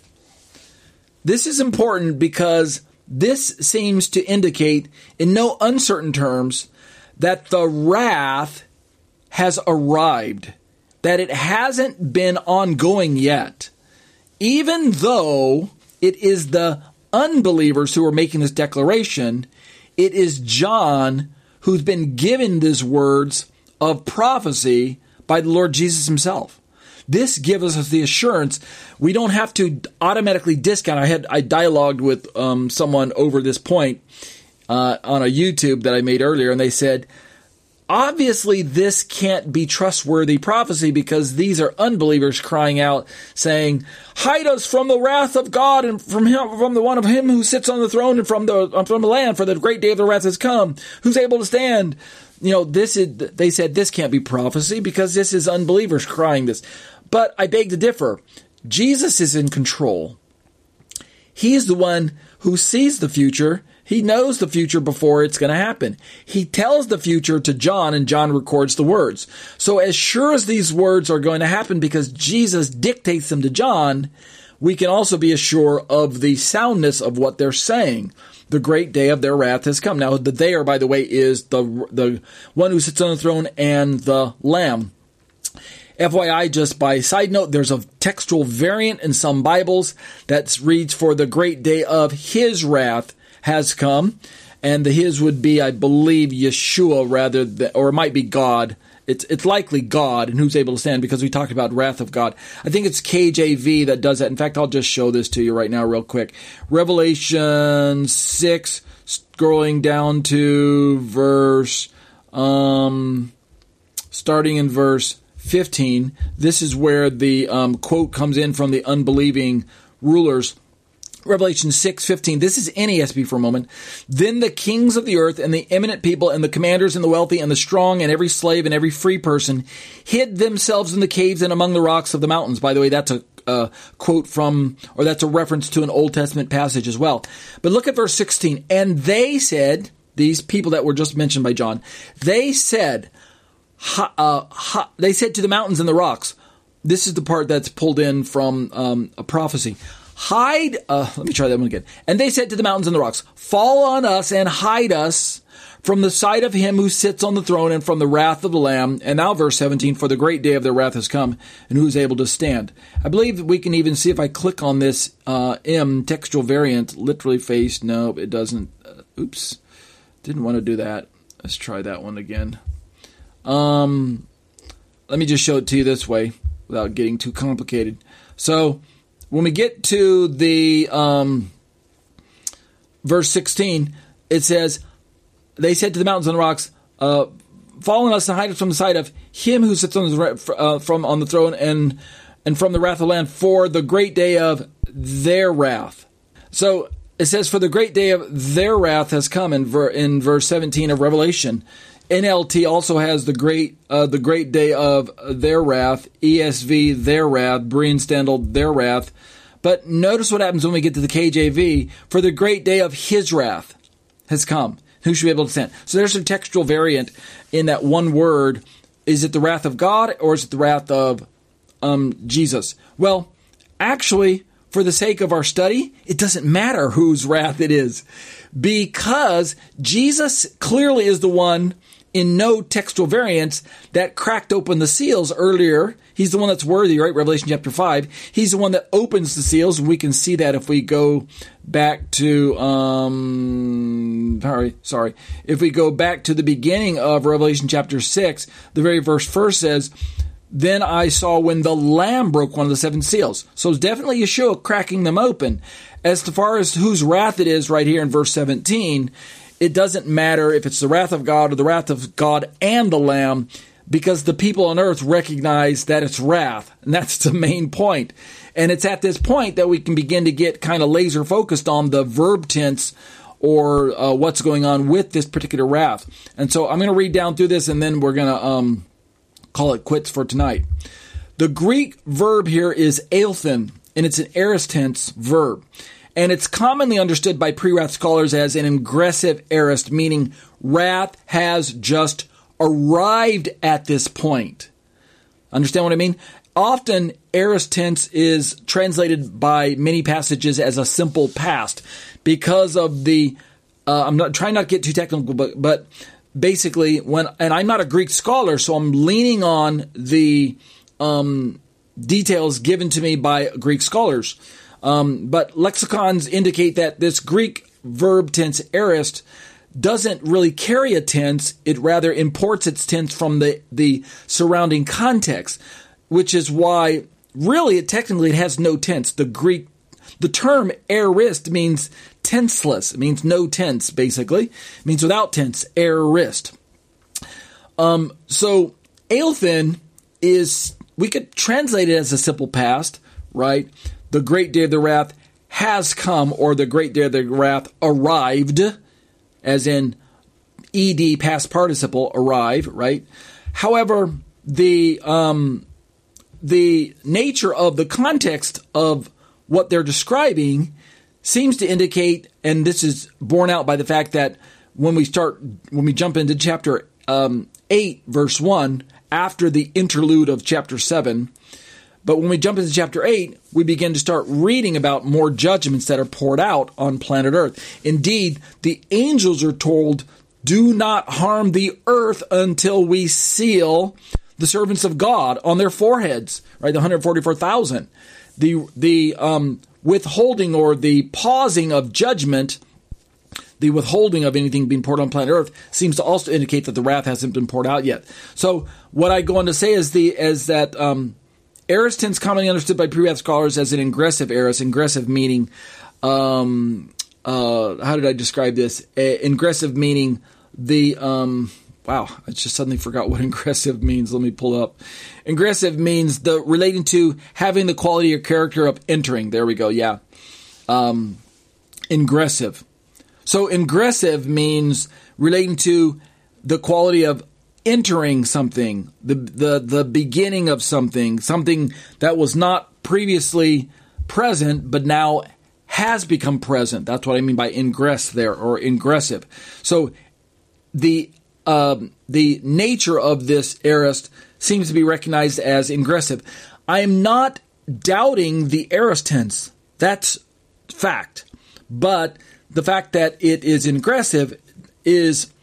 This is important because this seems to indicate in no uncertain terms that the wrath has arrived, that it hasn't been ongoing yet, even though it is the unbelievers who are making this declaration. It is John who's been given these words of prophecy by the Lord Jesus himself. This gives us the assurance we don't have to automatically discount. I dialogued with someone over this point on a YouTube that I made earlier, and they said, obviously this can't be trustworthy prophecy because these are unbelievers crying out, saying, hide us from the wrath of God and from the one of him who sits on the throne and from the land, for the great day of the wrath has come. Who's able to stand? They said this can't be prophecy because this is unbelievers crying this. But I beg to differ. Jesus is in control. He is the one who sees the future. He knows the future before it's going to happen. He tells the future to John, and John records the words. So as sure as these words are going to happen because Jesus dictates them to John, we can also be assured of the soundness of what they're saying. The great day of their wrath has come. Now, the there, by the way, is the one who sits on the throne and the Lamb. FYI, just by side note, there's a textual variant in some Bibles that reads, for the great day of his wrath has come. And the his would be, I believe, Yeshua rather than, or it might be God. It's likely God and who's able to stand because we talked about wrath of God. I think it's KJV that does that. In fact, I'll just show this to you right now real quick. Revelation 6, scrolling down to verse, starting in verse 15. This is where the quote comes in from the unbelieving rulers. Revelation 6:15. This is NASB for a moment. Then the kings of the earth and the eminent people and the commanders and the wealthy and the strong and every slave and every free person hid themselves in the caves and among the rocks of the mountains. By the way, that's a quote from, or that's a reference to an Old Testament passage as well. But look at verse 16. And they said, these people that were just mentioned by John, they said to the mountains and the rocks. This is the part that's pulled in from a prophecy. Hide, let me try that one again. And they said to the mountains and the rocks, fall on us and hide us from the sight of him who sits on the throne and from the wrath of the Lamb. And now verse 17, for the great day of their wrath has come, and who is able to stand? I believe that we can even see if I click on this M textual variant, literally face. No, it doesn't. Oops. Didn't want to do that. Let's try that one again. Let me just show it to you this way without getting too complicated. So when we get to the verse 16, it says, they said to the mountains and the rocks, fall on us and hide us from the sight of him who sits on the throne and from the wrath of the Lamb, for the great day of their wrath. So it says, for the great day of their wrath has come in verse 17 of Revelation. NLT also has the great day of their wrath. ESV, their wrath. Berean Standard, their wrath. But notice what happens when we get to the KJV. For the great day of his wrath has come. Who should be able to stand? So there's a textual variant in that one word. Is it the wrath of God or is it the wrath of Jesus? Well, actually, for the sake of our study, it doesn't matter whose wrath it is, because Jesus clearly is the one in no textual variants that cracked open the seals earlier. He's the one that's worthy, right? Revelation chapter 5. He's the one that opens the seals. We can see that if we go back to, if we go back to the beginning of Revelation chapter 6, the very first says, then I saw when the Lamb broke one of the seven seals. So it's definitely Yeshua cracking them open. As far as whose wrath it is right here in verse 17, it doesn't matter if it's the wrath of God or the wrath of God and the Lamb. because the people on earth recognize that it's wrath. And that's the main point. And it's at this point that we can begin to get kind of laser focused on the verb tense or what's going on with this particular wrath. And so I'm going to read down through this, and then we're going to call it quits for tonight. The Greek verb here is eilthen, and it's an aorist tense verb. And it's commonly understood by pre-wrath scholars as an ingressive aorist, meaning wrath has just arrived at this point. Understand what I mean? Often, aorist tense is translated by many passages as a simple past because of the, I'm not trying not to get too technical, but basically and I'm not a Greek scholar, so I'm leaning on the details given to me by Greek scholars. But lexicons indicate that this Greek verb tense aorist doesn't really carry a tense. It rather imports its tense from the surrounding context, which is why really it has no tense. The term aorist means tenseless. It means no tense, basically. It means without tense, aorist. So eilthen is, we could translate it as a simple past, right? The great day of the wrath has come, or the great day of the wrath arrived, as in ed past participle, arrive, right? However, the nature of the context of what they're describing seems to indicate, and this is borne out by the fact that when we jump into chapter 8, verse 1, after the interlude of chapter 7, but when we jump into chapter 8, we begin to start reading about more judgments that are poured out on planet Earth. Indeed, the angels are told, do not harm the earth until we seal the servants of God on their foreheads, right? The 144,000. The withholding or the pausing of judgment, the withholding of anything being poured on planet Earth, seems to also indicate that the wrath hasn't been poured out yet. So what I go on to say is that aorist tense commonly understood by pre-wrath scholars as an ingressive aorist. Ingressive meaning, how did I describe this? Ingressive meaning wow, I just suddenly forgot what ingressive means. Let me pull up. Ingressive means relating to having the quality or character of entering. There we go. Yeah. Ingressive. So ingressive means relating to the quality of entering something, the beginning of something that was not previously present, but now has become present. That's what I mean by ingress there, or ingressive. So the nature of this aorist seems to be recognized as ingressive. I am not doubting the aorist tense. That's fact. But the fact that it is ingressive is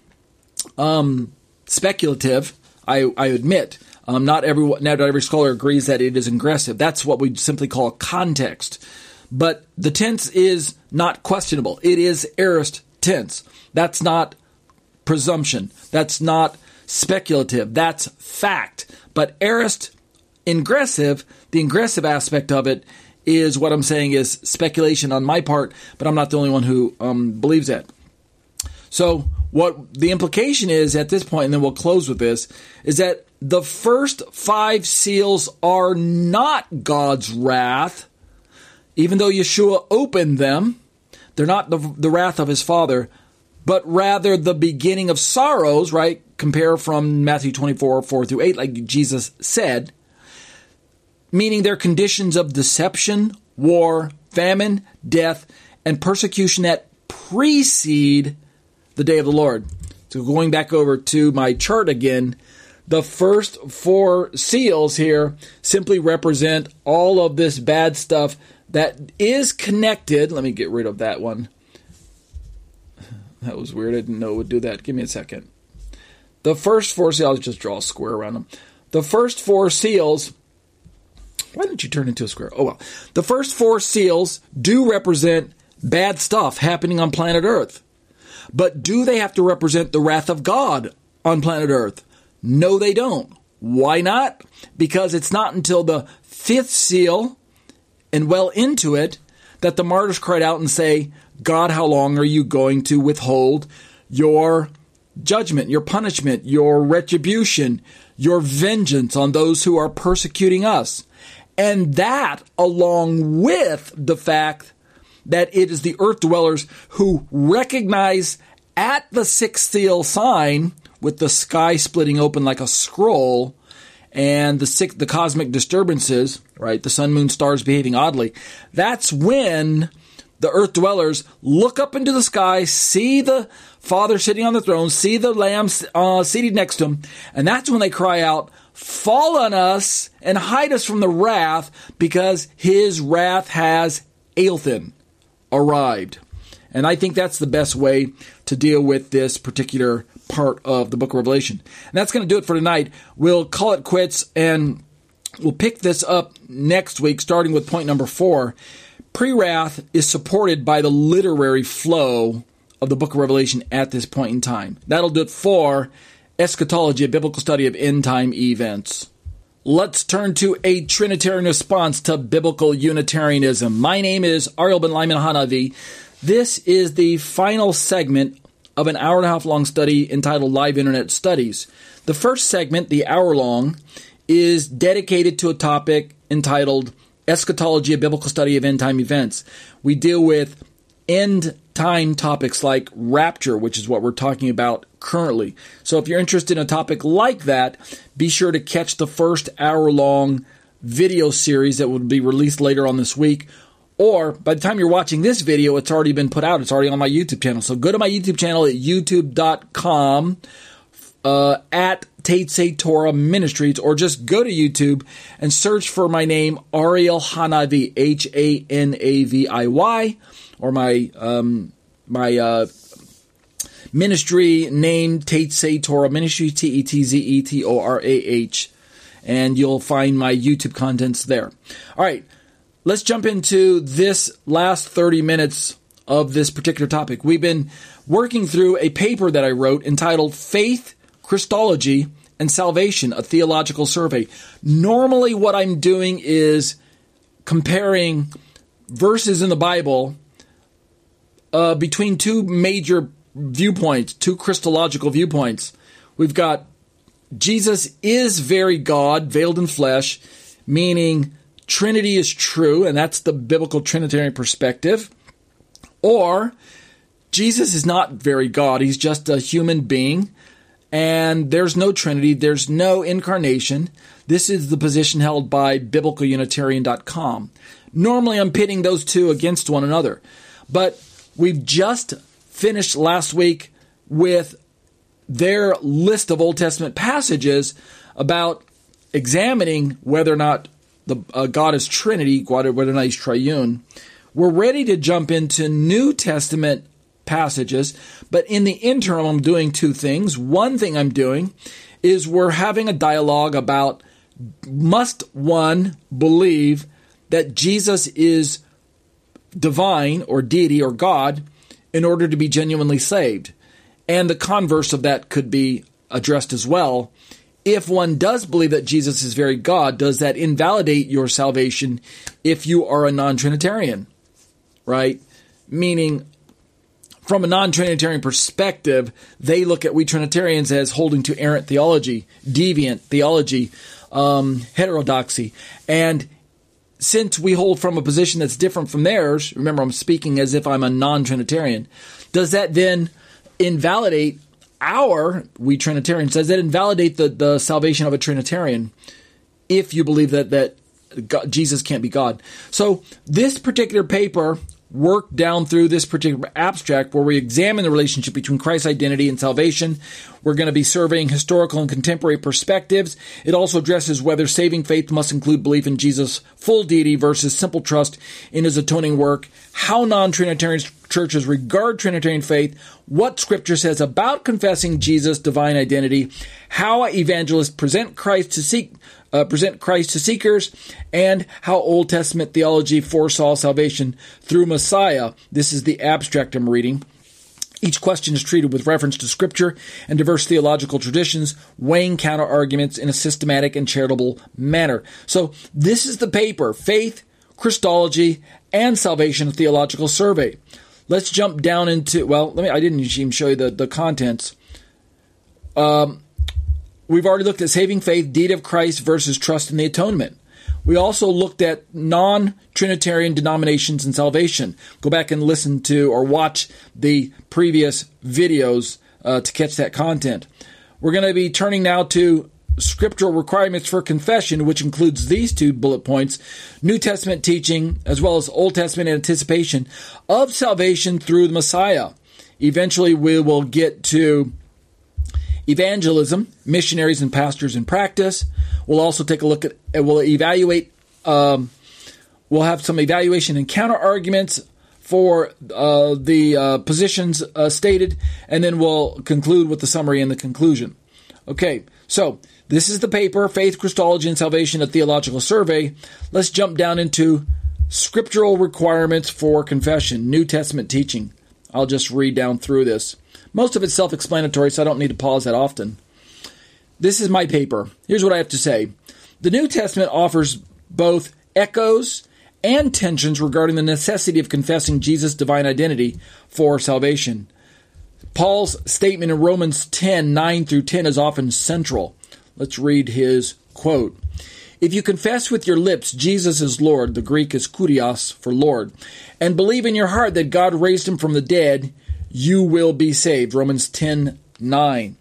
speculative, I admit. Not every scholar agrees that it is ingressive. That's what we simply call context. But the tense is not questionable. It is aorist tense. That's not presumption. That's not speculative. That's fact. But aorist ingressive, the ingressive aspect of it, is what I'm saying is speculation on my part, but I'm not the only one who believes that. So what the implication is at this point, and then we'll close with this, is that the first 5 seals are not God's wrath, even though Yeshua opened them. They're not the wrath of his Father, but rather the beginning of sorrows, right? Compare from Matthew 24, 4 through 8, like Jesus said, meaning they're conditions of deception, war, famine, death, and persecution that precede the day of the Lord. So going back over to my chart again, the first 4 seals here simply represent all of this bad stuff that is connected. Let me get rid of that one. That was weird. I didn't know it would do that. Give me a second. The first 4 seals, I'll just draw a square around them. The first 4 seals, why didn't you turn into a square? Oh, well. The first 4 seals do represent bad stuff happening on planet Earth. But do they have to represent the wrath of God on planet Earth? No, they don't. Why not? Because it's not until the 5th seal and well into it that the martyrs cried out and say, God, how long are you going to withhold your judgment, your punishment, your retribution, your vengeance on those who are persecuting us. And that, along with the fact that it is the earth dwellers who recognize at the sixth seal sign, with the sky splitting open like a scroll, and the cosmic disturbances, right, the sun, moon, stars behaving oddly, that's when the earth dwellers look up into the sky, see the Father sitting on the throne, see the Lamb seated next to him, and that's when they cry out, "Fall on us and hide us from the wrath, because his wrath has Aelthin arrived." And I think that's the best way to deal with this particular part of the book of Revelation. And that's going to do it for tonight. We'll call it quits, and we'll pick this up next week, starting with point number 4. Pre-wrath is supported by the literary flow of the book of Revelation at this point in time. That'll do it for Eschatology, a biblical study of end-time events. Let's turn to a Trinitarian response to biblical Unitarianism. My name is Ariel Ben Lyman Hanavi. This is the final segment of an hour-and-a-half long study entitled Live Internet Studies. The first segment, the hour-long, is dedicated to a topic entitled Eschatology, a biblical study of end-time events. We deal with end-time topics like rapture, which is what we're talking about currently. So if you're interested in a topic like that, be sure to catch the first hour-long video series that will be released later on this week. Or by the time you're watching this video, it's already been put out. It's already on my YouTube channel. So go to my YouTube channel at youtube.com at Tate Say Torah Ministries, or just go to YouTube and search for my name, Ariel Hanavi, Hanaviy, or my ministry name, Tate Say Torah Ministry, TETZETORAH, and you'll find my YouTube contents there. All right. Let's jump into this last 30 minutes of this particular topic. We've been working through a paper that I wrote entitled Faith, Christology, and Salvation, a Theological Survey. Normally what I'm doing is comparing verses in the Bible between two major viewpoints, two Christological viewpoints. We've got Jesus is very God, veiled in flesh, meaning Trinity is true, and that's the biblical Trinitarian perspective. Or Jesus is not very God, he's just a human being, and there's no Trinity, there's no incarnation. This is the position held by BiblicalUnitarian.com. Normally I'm pitting those two against one another, but we've just finished last week with their list of Old Testament passages about examining whether or not God is Trinity, whether or not he's triune. We're ready to jump into New Testament passages, but in the interim, I'm doing two things. One thing I'm doing is we're having a dialogue about, must one believe that Jesus is divine or deity or God in order to be genuinely saved? And the converse of that could be addressed as well. If one does believe that Jesus is very God, does that invalidate your salvation if you are a non-Trinitarian? Right? Meaning, from a non-Trinitarian perspective, they look at we Trinitarians as holding to errant theology, deviant theology, heterodoxy. And since we hold from a position that's different from theirs, remember I'm speaking as if I'm a non-Trinitarian, does that then invalidate we Trinitarians, does that invalidate the salvation of a Trinitarian if you believe that God, Jesus can't be God? So this particular paper worked down through this particular abstract where we examine the relationship between Christ's identity and salvation. We're going to be surveying historical and contemporary perspectives. It also addresses whether saving faith must include belief in Jesus' full deity versus simple trust in his atoning work, how non-Trinitarian churches regard Trinitarian faith, what Scripture says about confessing Jesus' divine identity, how evangelists present Christ to seekers, and how Old Testament theology foresaw salvation through Messiah. This is the abstract I'm reading. Each question is treated with reference to Scripture and diverse theological traditions, weighing counter-arguments in a systematic and charitable manner. So this is the paper, Faith, Christology, and Salvation, a Theological Survey. Let's jump down into, I didn't even show you the contents. we've already looked at saving faith, deed of Christ versus trust in the atonement. We also looked at non-Trinitarian denominations and salvation. Go back and listen to or watch the previous videos to catch that content. We're going to be turning now to scriptural requirements for confession, which includes these 2 bullet points: New Testament teaching, as well as Old Testament anticipation of salvation through the Messiah. Eventually, we will get to evangelism, missionaries and pastors in practice. We'll also take a look at, we'll evaluate, we'll have some evaluation and counter arguments for the positions stated, and then we'll conclude with the summary and the conclusion. Okay, so this is the paper, Faith, Christology, and Salvation, a Theological Survey. Let's jump down into scriptural requirements for confession, New Testament teaching. I'll just read down through this. Most of it's self-explanatory, so I don't need to pause that often. This is my paper. Here's what I have to say. The New Testament offers both echoes and tensions regarding the necessity of confessing Jesus' divine identity for salvation. Paul's statement in Romans 10, 9 through 10 is often central. Let's read his quote. If you confess with your lips Jesus is Lord, the Greek is kurios for Lord, and believe in your heart that God raised him from the dead, you will be saved. Romans 10, 9.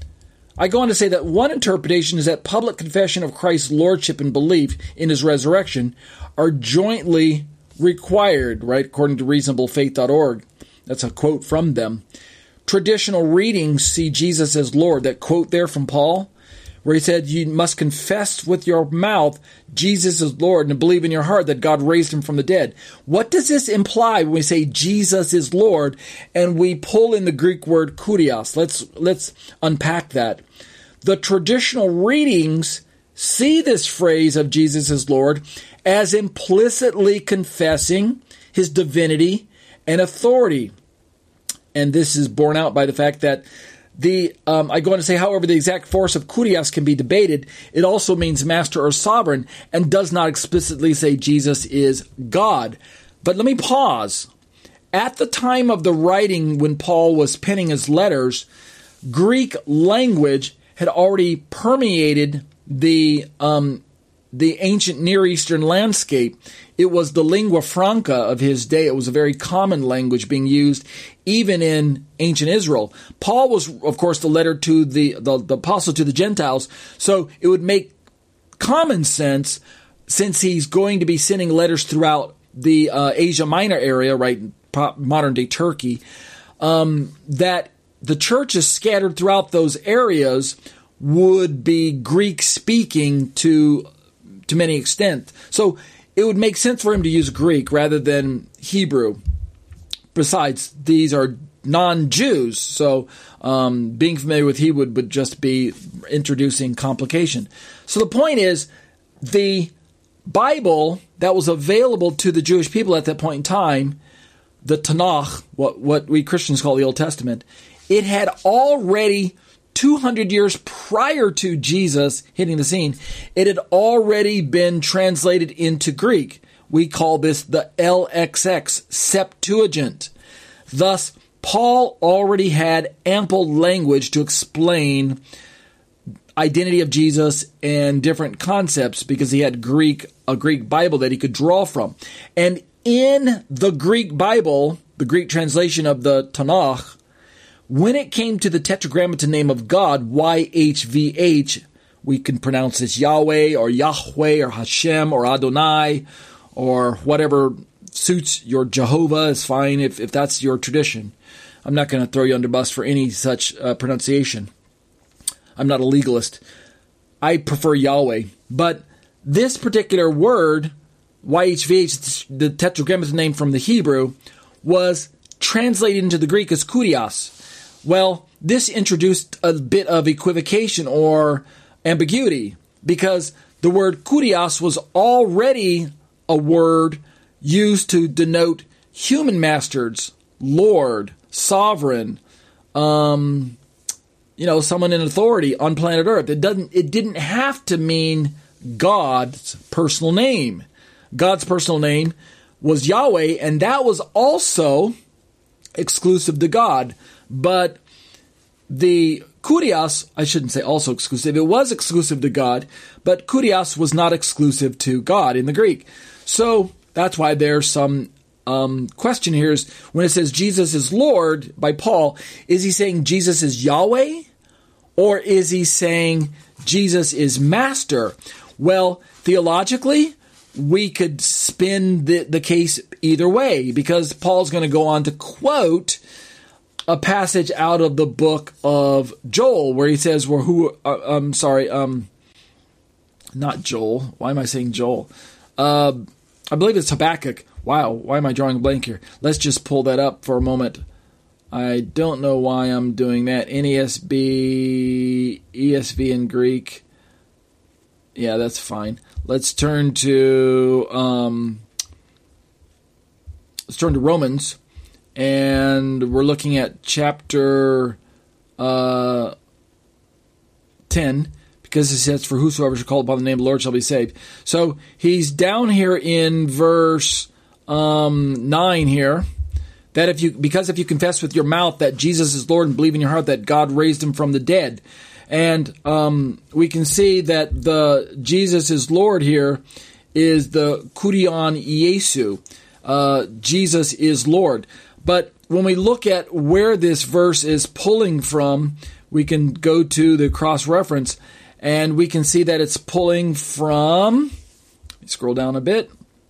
I go on to say that one interpretation is that public confession of Christ's lordship and belief in his resurrection are jointly required, right, according to reasonablefaith.org. That's a quote from them. Traditional readings see Jesus as Lord. That quote there from Paul, where he said, you must confess with your mouth Jesus is Lord and believe in your heart that God raised him from the dead. What does this imply when we say Jesus is Lord and we pull in the Greek word kurios? Let's unpack that. The traditional readings see this phrase of Jesus is Lord as implicitly confessing his divinity and authority. And this is borne out by the fact that I go on to say, however, the exact force of kurios can be debated. It also means master or sovereign and does not explicitly say Jesus is God. But let me pause. At the time of the writing, when Paul was penning his letters, Greek language had already permeated the ancient Near Eastern landscape. It was the lingua franca of his day. It was a very common language being used even in ancient Israel. Paul was, of course, the letter to the apostle to the Gentiles, so it would make common sense, since he's going to be sending letters throughout the Asia Minor area, right, modern-day Turkey, that the churches scattered throughout those areas would be Greek-speaking to many extent. So it would make sense for him to use Greek rather than Hebrew. Besides, these are non-Jews, so being familiar with Hebrew would just be introducing complication. So the point is, the Bible that was available to the Jewish people at that point in time, the Tanakh, what we Christians call the Old Testament, it had already 200 years prior to Jesus hitting the scene, it had already been translated into Greek. We call this the LXX, Septuagint. Thus, Paul already had ample language to explain identity of Jesus and different concepts because he had a Greek Bible that he could draw from. And in the Greek Bible, the Greek translation of the Tanakh, when it came to the Tetragrammaton name of God, YHVH, we can pronounce this Yahweh or Yahweh or Hashem or Adonai or whatever suits your Jehovah is fine if that's your tradition. I'm not going to throw you under bus for any such pronunciation. I'm not a legalist. I prefer Yahweh. But this particular word, YHVH, the Tetragrammaton name from the Hebrew, was translated into the Greek as kurios. Well, this introduced a bit of equivocation or ambiguity because the word kurios was already a word used to denote human masters, Lord, sovereign, someone in authority on planet Earth. It didn't have to mean God's personal name. God's personal name was Yahweh, and that was also exclusive to God. But the kurios, I shouldn't say also exclusive, it was exclusive to God, but kurios was not exclusive to God in the Greek. So that's why there's some question here is when it says Jesus is Lord by Paul, is he saying Jesus is Yahweh? Or is he saying Jesus is Master? Well, theologically, we could spin the case either way, because Paul's going to go on to quote a passage out of the book of Joel, where he says, not Joel. Why am I saying Joel? I believe it's Habakkuk. Wow, why am I drawing a blank here? Let's just pull that up for a moment. I don't know why I'm doing that. NASB, ESV in Greek. Yeah, that's fine. Let's turn to Romans, and we're looking at chapter 10, because it says, "For whosoever shall call upon the name of the Lord shall be saved." So he's down here in verse 9 here. That if you confess with your mouth that Jesus is Lord and believe in your heart that God raised him from the dead. And we can see that the Jesus is Lord here is the Kurion Iesu. Jesus is Lord. But when we look at where this verse is pulling from, we can go to the cross-reference, and we can see that it's pulling from, let me scroll down a bit.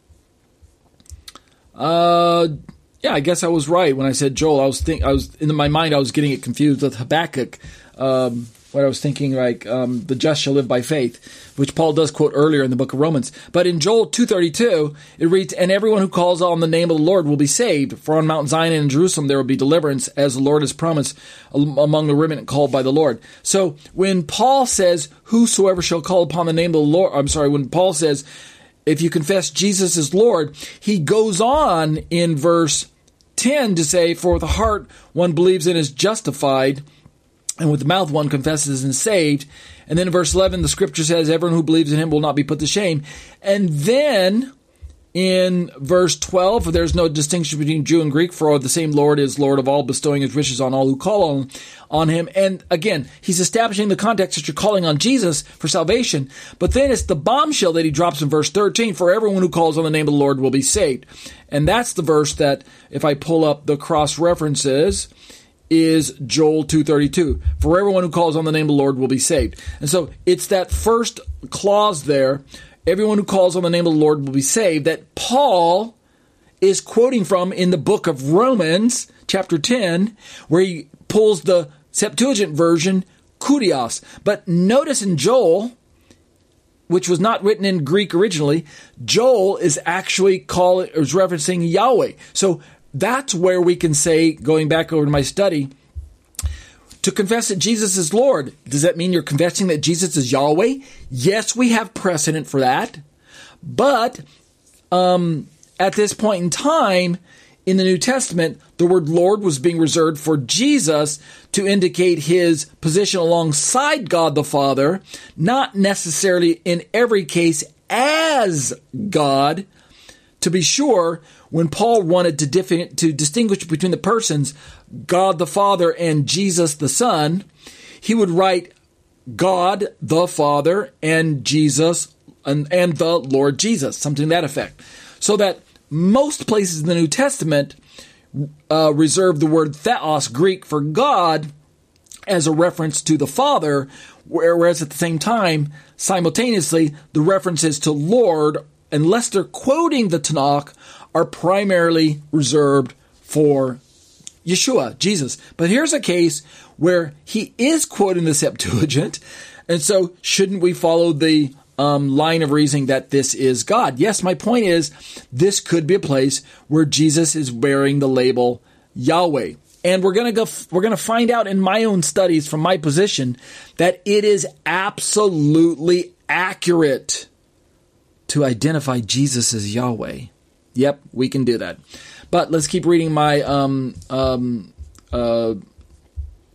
Yeah, I guess I was right when I said Joel. In my mind, I was getting it confused with Habakkuk. What I was thinking, the just shall live by faith, which Paul does quote earlier in the book of Romans. But in Joel 2:32, it reads, "And everyone who calls on the name of the Lord will be saved. For on Mount Zion and in Jerusalem there will be deliverance, as the Lord has promised, among the remnant called by the Lord." So when Paul says, "Whosoever shall call upon the name of the Lord," when Paul says, "If you confess Jesus is Lord," he goes on in verse 10 to say, "For with the heart one believes and is justified, and with the mouth one confesses and is saved." And then in verse 11, the scripture says, "Everyone who believes in him will not be put to shame." And then in verse 12, "There's no distinction between Jew and Greek, for the same Lord is Lord of all, bestowing his riches on all who call on him." And again, he's establishing the context that you're calling on Jesus for salvation. But then it's the bombshell that he drops in verse 13, "For everyone who calls on the name of the Lord will be saved." And that's the verse that, if I pull up the cross references, is Joel 2:32. "For everyone who calls on the name of the Lord will be saved." And so it's that first clause there, "Everyone who calls on the name of the Lord will be saved," that Paul is quoting from in the book of Romans, chapter 10, where he pulls the Septuagint version, kurios. But notice in Joel, which was not written in Greek originally, Joel is actually referencing Yahweh. So that's where we can say, going back over to my study, to confess that Jesus is Lord, does that mean you're confessing that Jesus is Yahweh? Yes, we have precedent for that. But at this point in time, in the New Testament, the word Lord was being reserved for Jesus to indicate his position alongside God the Father, not necessarily in every case as God. To be sure, when Paul wanted to distinguish between the persons, God the Father and Jesus the Son, he would write God the Father and Jesus and the Lord Jesus, something to that effect. So that most places in the New Testament reserve the word theos, Greek, for God as a reference to the Father, whereas at the same time, simultaneously, the references to Lord, unless they're quoting the Tanakh, are primarily reserved for Yeshua, Jesus. But here's a case where he is quoting the Septuagint, and so shouldn't we follow the line of reasoning that this is God? Yes, my point is this could be a place where Jesus is bearing the label Yahweh. And we're going to find out in my own studies from my position that it is absolutely accurate to identify Jesus as Yahweh. Yep, we can do that. But let's keep reading my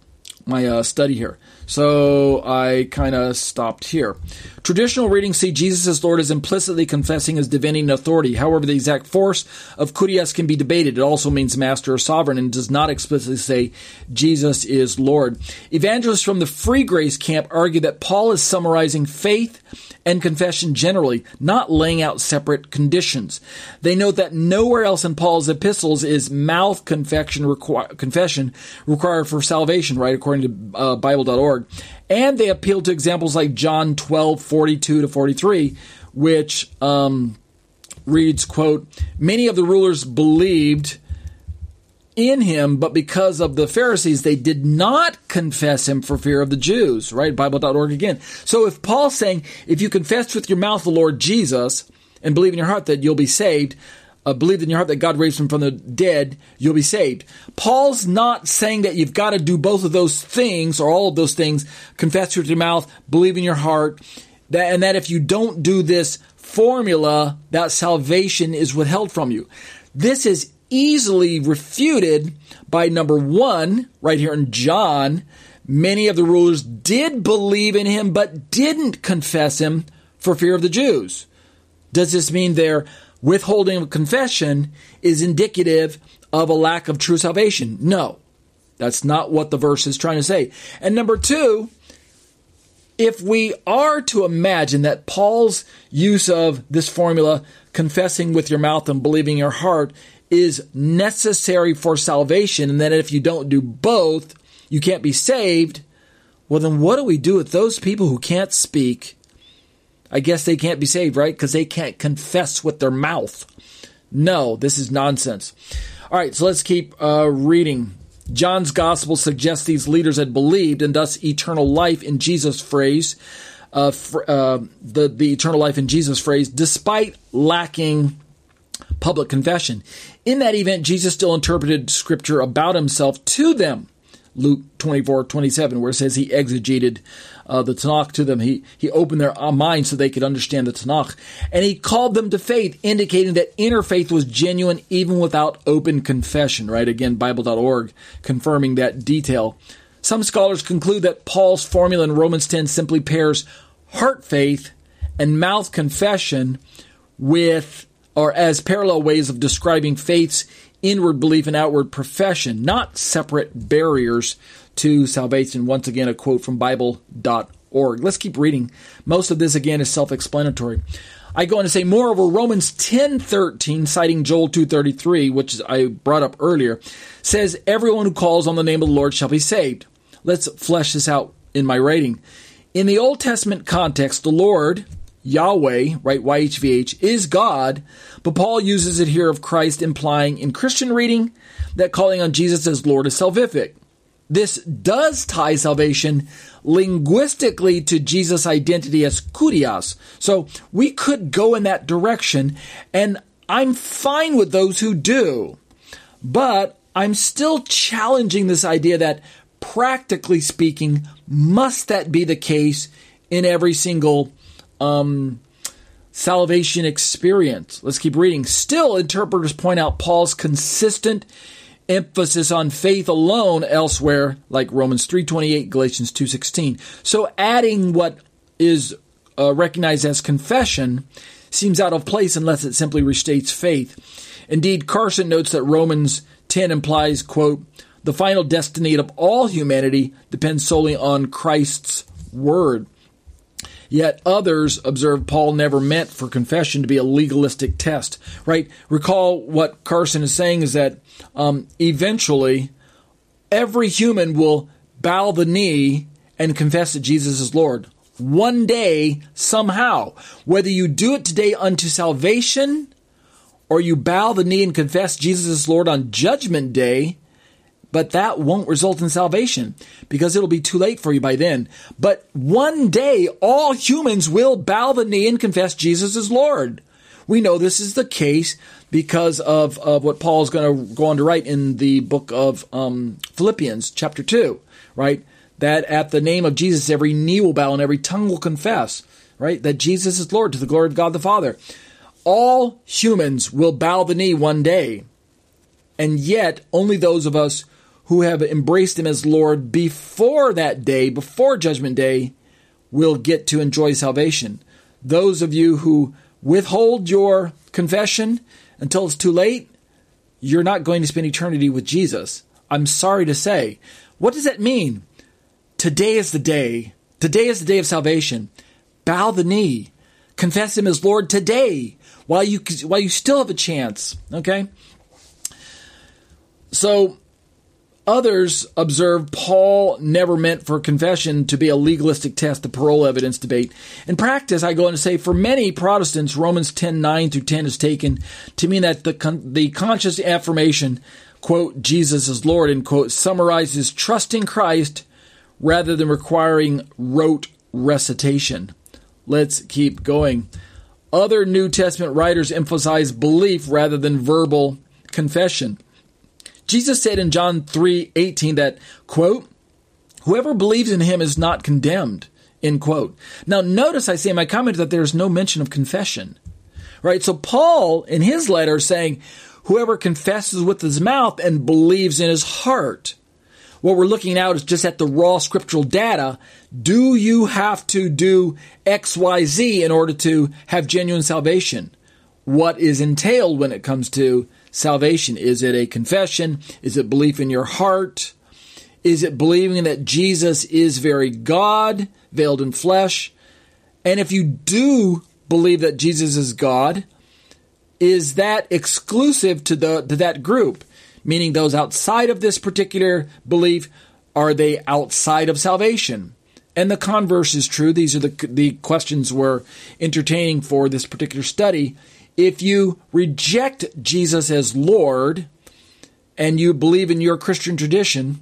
my study here. So I kind of stopped here. Traditional readings see Jesus as Lord as implicitly confessing his divinity and authority. However, the exact force of kurios can be debated. It also means master or sovereign and does not explicitly say Jesus is Lord. Evangelists from the free grace camp argue that Paul is summarizing faith and confession generally, not laying out separate conditions. They note that nowhere else in Paul's epistles is mouth confession required for salvation, right, according to Bible.org. And they appeal to examples like John 12:42-43, which reads, quote, "Many of the rulers believed in him, but because of the Pharisees, they did not confess him for fear of the Jews," right? Bible.org again. So if Paul's saying, if you confess with your mouth the Lord Jesus and believe in your heart that you'll be saved, believe in your heart that God raised him from the dead, you'll be saved. Paul's not saying that you've got to do both of those things or all of those things, confess with your mouth, believe in your heart, and that if you don't do this formula, that salvation is withheld from you. This is easily refuted by number one, right here in John. Many of the rulers did believe in him, but didn't confess him for fear of the Jews. Does this mean their withholding of confession is indicative of a lack of true salvation? No, that's not what the verse is trying to say. And number two, if we are to imagine that Paul's use of this formula, confessing with your mouth and believing in your heart, is necessary for salvation, and that if you don't do both, you can't be saved, well, then what do we do with those people who can't speak? I guess they can't be saved, right? Because they can't confess with their mouth. No, this is nonsense. All right, so let's keep reading. John's gospel suggests these leaders had believed, and thus eternal life in Jesus phrase, the eternal life in Jesus phrase, despite lacking public confession. In that event, Jesus still interpreted scripture about himself to them. Luke 24:27, where it says he exegeted the Tanakh to them. He opened their minds so they could understand the Tanakh. And he called them to faith, indicating that inner faith was genuine even without open confession, right? Again, Bible.org confirming that detail. Some scholars conclude that Paul's formula in Romans 10 simply pairs heart faith and mouth confession with, or as parallel ways of describing faith's inward belief and outward profession, not separate barriers to salvation. Once again, a quote from Bible.org. Let's keep reading. Most of this, again, is self-explanatory. I go on to say, moreover, Romans 10:13, citing Joel 2:33, which I brought up earlier, says, everyone who calls on the name of the Lord shall be saved. Let's flesh this out in my writing. In the Old Testament context, the Lord, Yahweh, right, YHVH, is God, but Paul uses it here of Christ, implying in Christian reading that calling on Jesus as Lord is salvific. This does tie salvation linguistically to Jesus' identity as kurios. So we could go in that direction, and I'm fine with those who do. But I'm still challenging this idea that, practically speaking, must that be the case in every single salvation experience? Let's keep reading. Still, interpreters point out Paul's consistent emphasis on faith alone elsewhere, like Romans 3:28, Galatians 2:16. So adding what is recognized as confession seems out of place unless it simply restates faith. Indeed, Carson notes that Romans 10 implies, quote, the final destiny of all humanity depends solely on Christ's word. Yet others observe Paul never meant for confession to be a legalistic test, right? Recall what Carson is saying is that eventually every human will bow the knee and confess that Jesus is Lord. One day, somehow, whether you do it today unto salvation or you bow the knee and confess Jesus is Lord on Judgment Day, but that won't result in salvation because it'll be too late for you by then. But one day, all humans will bow the knee and confess Jesus is Lord. We know this is the case because of what Paul is going to go on to write in the book of Philippians, chapter 2, right? That at the name of Jesus, every knee will bow and every tongue will confess, right? That Jesus is Lord to the glory of God the Father. All humans will bow the knee one day. And yet, only those of us who have embraced him as Lord before that day, before Judgment Day, will get to enjoy salvation. Those of you who withhold your confession until it's too late, you're not going to spend eternity with Jesus. I'm sorry to say. What does that mean? Today is the day. Today is the day of salvation. Bow the knee. Confess him as Lord today while you still have a chance. Okay? So, others observe Paul never meant for confession to be a legalistic test, the parole evidence debate. In practice, I go on to say, for many Protestants, Romans 10:9 through 10 is taken to mean that the conscious affirmation, quote, Jesus is Lord, end quote, summarizes trusting Christ rather than requiring rote recitation. Let's keep going. Other New Testament writers emphasize belief rather than verbal confession. Jesus said in John 3:18 that, quote, whoever believes in him is not condemned, end quote. Now, notice I say in my comment that there's no mention of confession, right? So Paul, in his letter, is saying, whoever confesses with his mouth and believes in his heart. What we're looking at is just at the raw scriptural data. Do you have to do X, Y, Z in order to have genuine salvation? What is entailed when it comes to salvation? Is it a confession? Is it belief in your heart? Is it believing that Jesus is very God, veiled in flesh? And if you do believe that Jesus is God, is that exclusive to that group? Meaning those outside of this particular belief, are they outside of salvation? And the converse is true. These are the questions we're entertaining for this particular study. If you reject Jesus as Lord and you believe in your Christian tradition,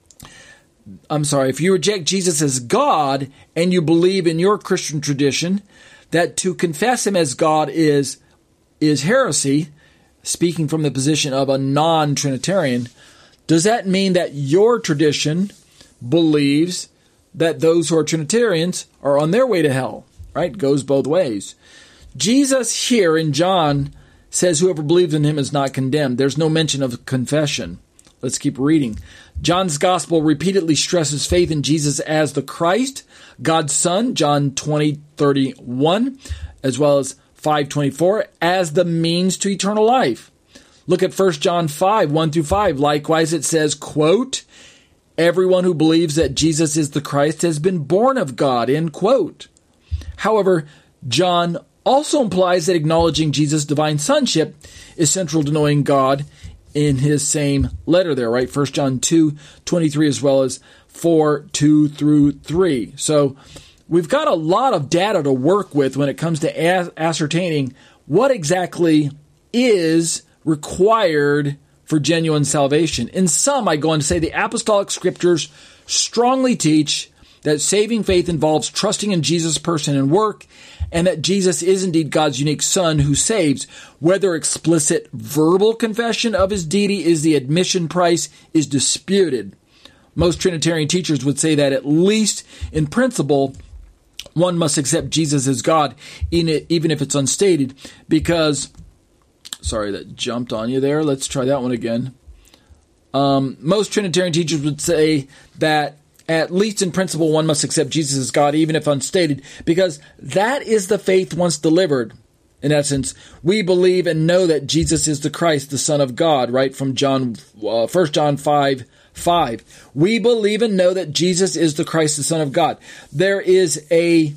if you reject Jesus as God and you believe in your Christian tradition that to confess him as God is heresy, speaking from the position of a non-Trinitarian, does that mean that your tradition believes that those who are Trinitarians are on their way to hell? Right? Goes both ways. Jesus here in John says whoever believes in him is not condemned. There's no mention of confession. Let's keep reading. John's gospel repeatedly stresses faith in Jesus as the Christ, God's Son, John 20:31, as well as 5:24, as the means to eternal life. Look at 1 John 5:1 through 5. Likewise, it says, quote, everyone who believes that Jesus is the Christ has been born of God, end quote. However, John also implies that acknowledging Jesus' divine sonship is central to knowing God in his same letter there, right? 1 John 2:23 as well as 4:2 through 3. So we've got a lot of data to work with when it comes to ascertaining what exactly is required for genuine salvation. In sum, I go on to say the apostolic scriptures strongly teach that saving faith involves trusting in Jesus' person and work, and that Jesus is indeed God's unique Son who saves. Whether explicit verbal confession of his deity is the admission price is disputed. Most Trinitarian teachers would say that at least in principle, one must accept Jesus as God, even if it's unstated, because, sorry, that jumped on you there. Let's try that one again. Most Trinitarian teachers would say that at least in principle, one must accept Jesus as God, even if unstated, because that is the faith once delivered. In essence, we believe and know that Jesus is the Christ, the Son of God, right from 1 John 5:5. We believe and know that Jesus is the Christ, the Son of God. There is a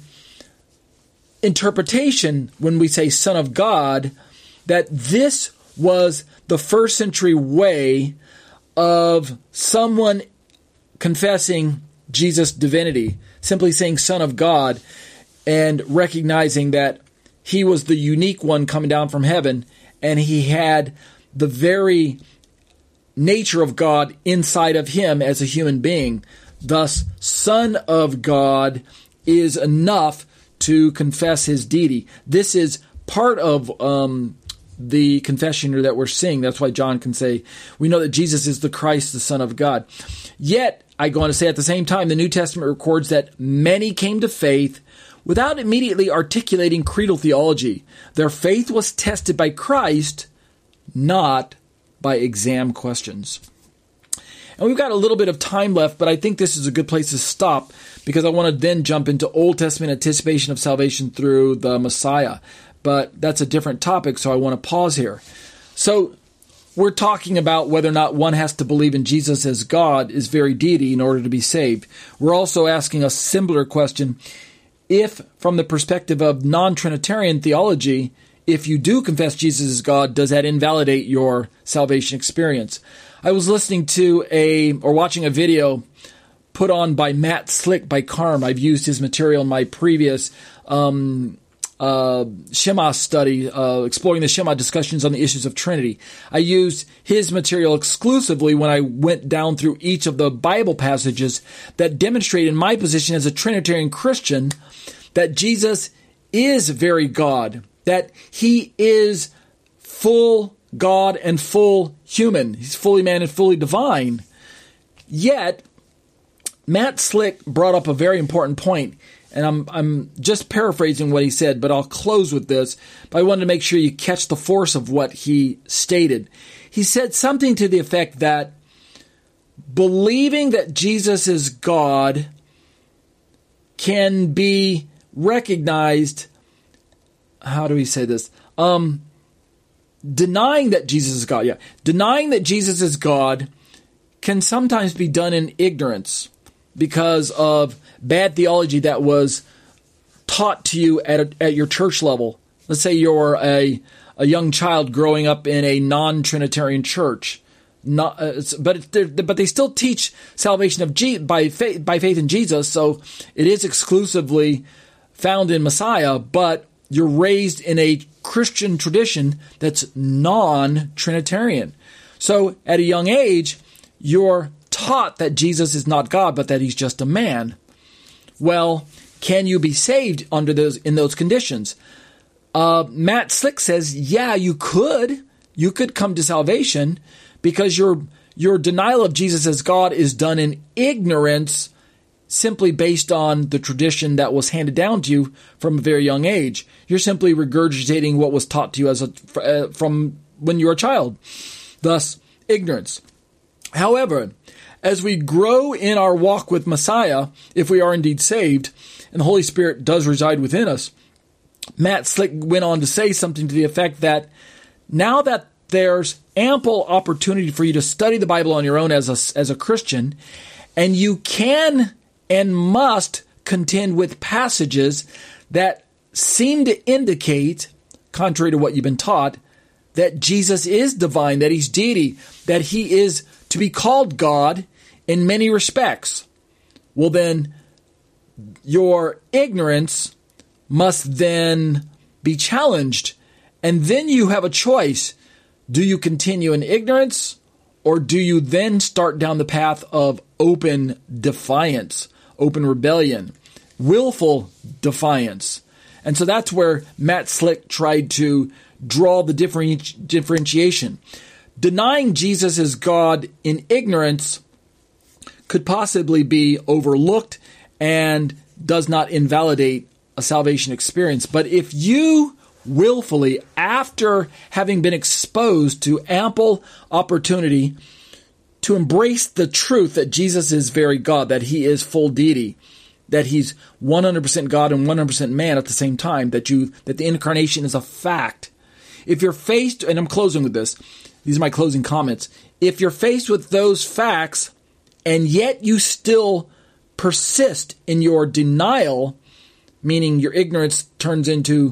interpretation when we say Son of God that this was the first century way of someone confessing Jesus' divinity, simply saying Son of God, and recognizing that he was the unique one coming down from heaven, and he had the very nature of God inside of him as a human being. Thus, Son of God is enough to confess his deity. This is part of the confession that we're seeing. That's why John can say, we know that Jesus is the Christ, the Son of God. Yet, I go on to say at the same time, the New Testament records that many came to faith without immediately articulating creedal theology. Their faith was tested by Christ, not by exam questions. And we've got a little bit of time left, but I think this is a good place to stop because I want to then jump into Old Testament anticipation of salvation through the Messiah. But that's a different topic, so I want to pause here. So we're talking about whether or not one has to believe in Jesus as God, is very deity, in order to be saved. We're also asking a similar question. If, from the perspective of non-Trinitarian theology, if you do confess Jesus as God, does that invalidate your salvation experience? I was listening to watching a video put on by Matt Slick by Carm. I've used his material in my previous Shema study, exploring the Shema discussions on the issues of Trinity. I used his material exclusively when I went down through each of the Bible passages that demonstrated my position as a Trinitarian Christian that Jesus is very God, that he is full God and full human. He's fully man and fully divine. Yet, Matt Slick brought up a very important point, and I'm just paraphrasing what he said, but I'll close with this. But I wanted to make sure you catch the force of what he stated. He said something to the effect that believing that Jesus is God can be recognized. How do we say this? Denying that Jesus is God. Yeah. Denying that Jesus is God can sometimes be done in ignorance because of bad theology that was taught to you at your church level. Let's say you're a young child growing up in a non-Trinitarian church. But they still teach salvation by faith in Jesus, so it is exclusively found in Messiah, but you're raised in a Christian tradition that's non-Trinitarian. So at a young age, you're taught that Jesus is not God, but that he's just a man. Well, can you be saved in those conditions? Matt Slick says, yeah, you could. You could come to salvation because your denial of Jesus as God is done in ignorance, simply based on the tradition that was handed down to you from a very young age. You're simply regurgitating what was taught to you from when you were a child. Thus, ignorance. However, as we grow in our walk with Messiah, if we are indeed saved, and the Holy Spirit does reside within us, Matt Slick went on to say something to the effect that now that there's ample opportunity for you to study the Bible on your own as a Christian, and you can and must contend with passages that seem to indicate, contrary to what you've been taught, that Jesus is divine, that he's deity, that he is to be called God in many respects. Well, then your ignorance must then be challenged. And then you have a choice. Do you continue in ignorance, or do you then start down the path of open defiance, open rebellion, willful defiance? And so that's where Matt Slick tried to draw the differentiation. Denying Jesus as God in ignorance could possibly be overlooked and does not invalidate a salvation experience. But if you willfully, after having been exposed to ample opportunity to embrace the truth that Jesus is very God, that he is full deity, that he's 100% God and 100% man at the same time, that the incarnation is a fact. If you're faced, and I'm closing with this, these are my closing comments. If you're faced with those facts and yet you still persist in your denial, meaning your ignorance turns into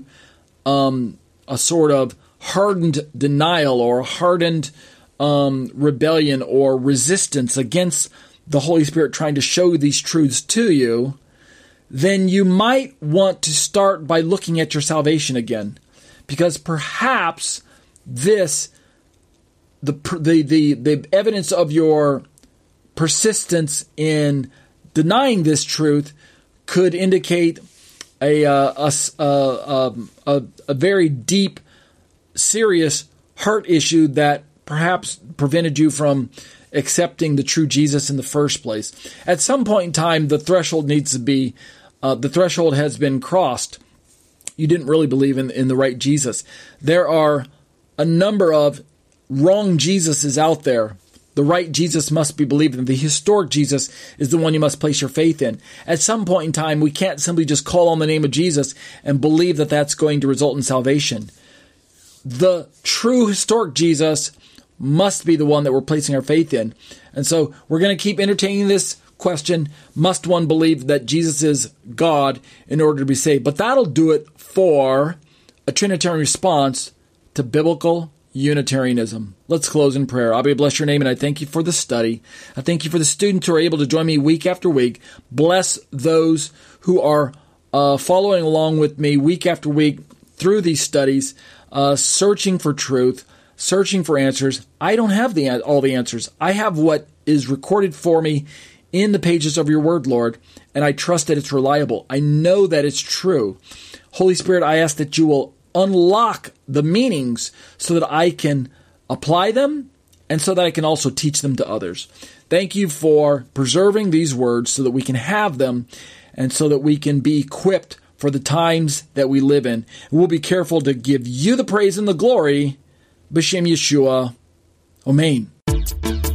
a sort of hardened denial or hardened rebellion or resistance against the Holy Spirit trying to show these truths to you, then you might want to start by looking at your salvation again. Because perhaps the evidence of your persistence in denying this truth could indicate a very deep, serious heart issue that perhaps prevented you from accepting the true Jesus in the first place. At some point in time, the threshold needs to be, the threshold has been crossed. You didn't really believe in the right Jesus. There are a number of wrong Jesuses out there. The right Jesus must be believed in. The historic Jesus is the one you must place your faith in. At some point in time, we can't simply just call on the name of Jesus and believe that that's going to result in salvation. The true historic Jesus must be the one that we're placing our faith in. And so we're going to keep entertaining this question, must one believe that Jesus is God in order to be saved? But that'll do it for a Trinitarian response to biblical Unitarianism. Let's close in prayer. Abba, bless your name, and I thank you for the study. I thank you for the students who are able to join me week after week. Bless those who are following along with me week after week through these studies, searching for truth, searching for answers. I don't have all the answers. I have what is recorded for me in the pages of your word, Lord, and I trust that it's reliable. I know that it's true. Holy Spirit, I ask that you will unlock the meanings so that I can apply them and so that I can also teach them to others. Thank you for preserving these words so that we can have them and so that we can be equipped for the times that we live in. And we'll be careful to give you the praise and the glory. B'Shem Yeshua. Amen.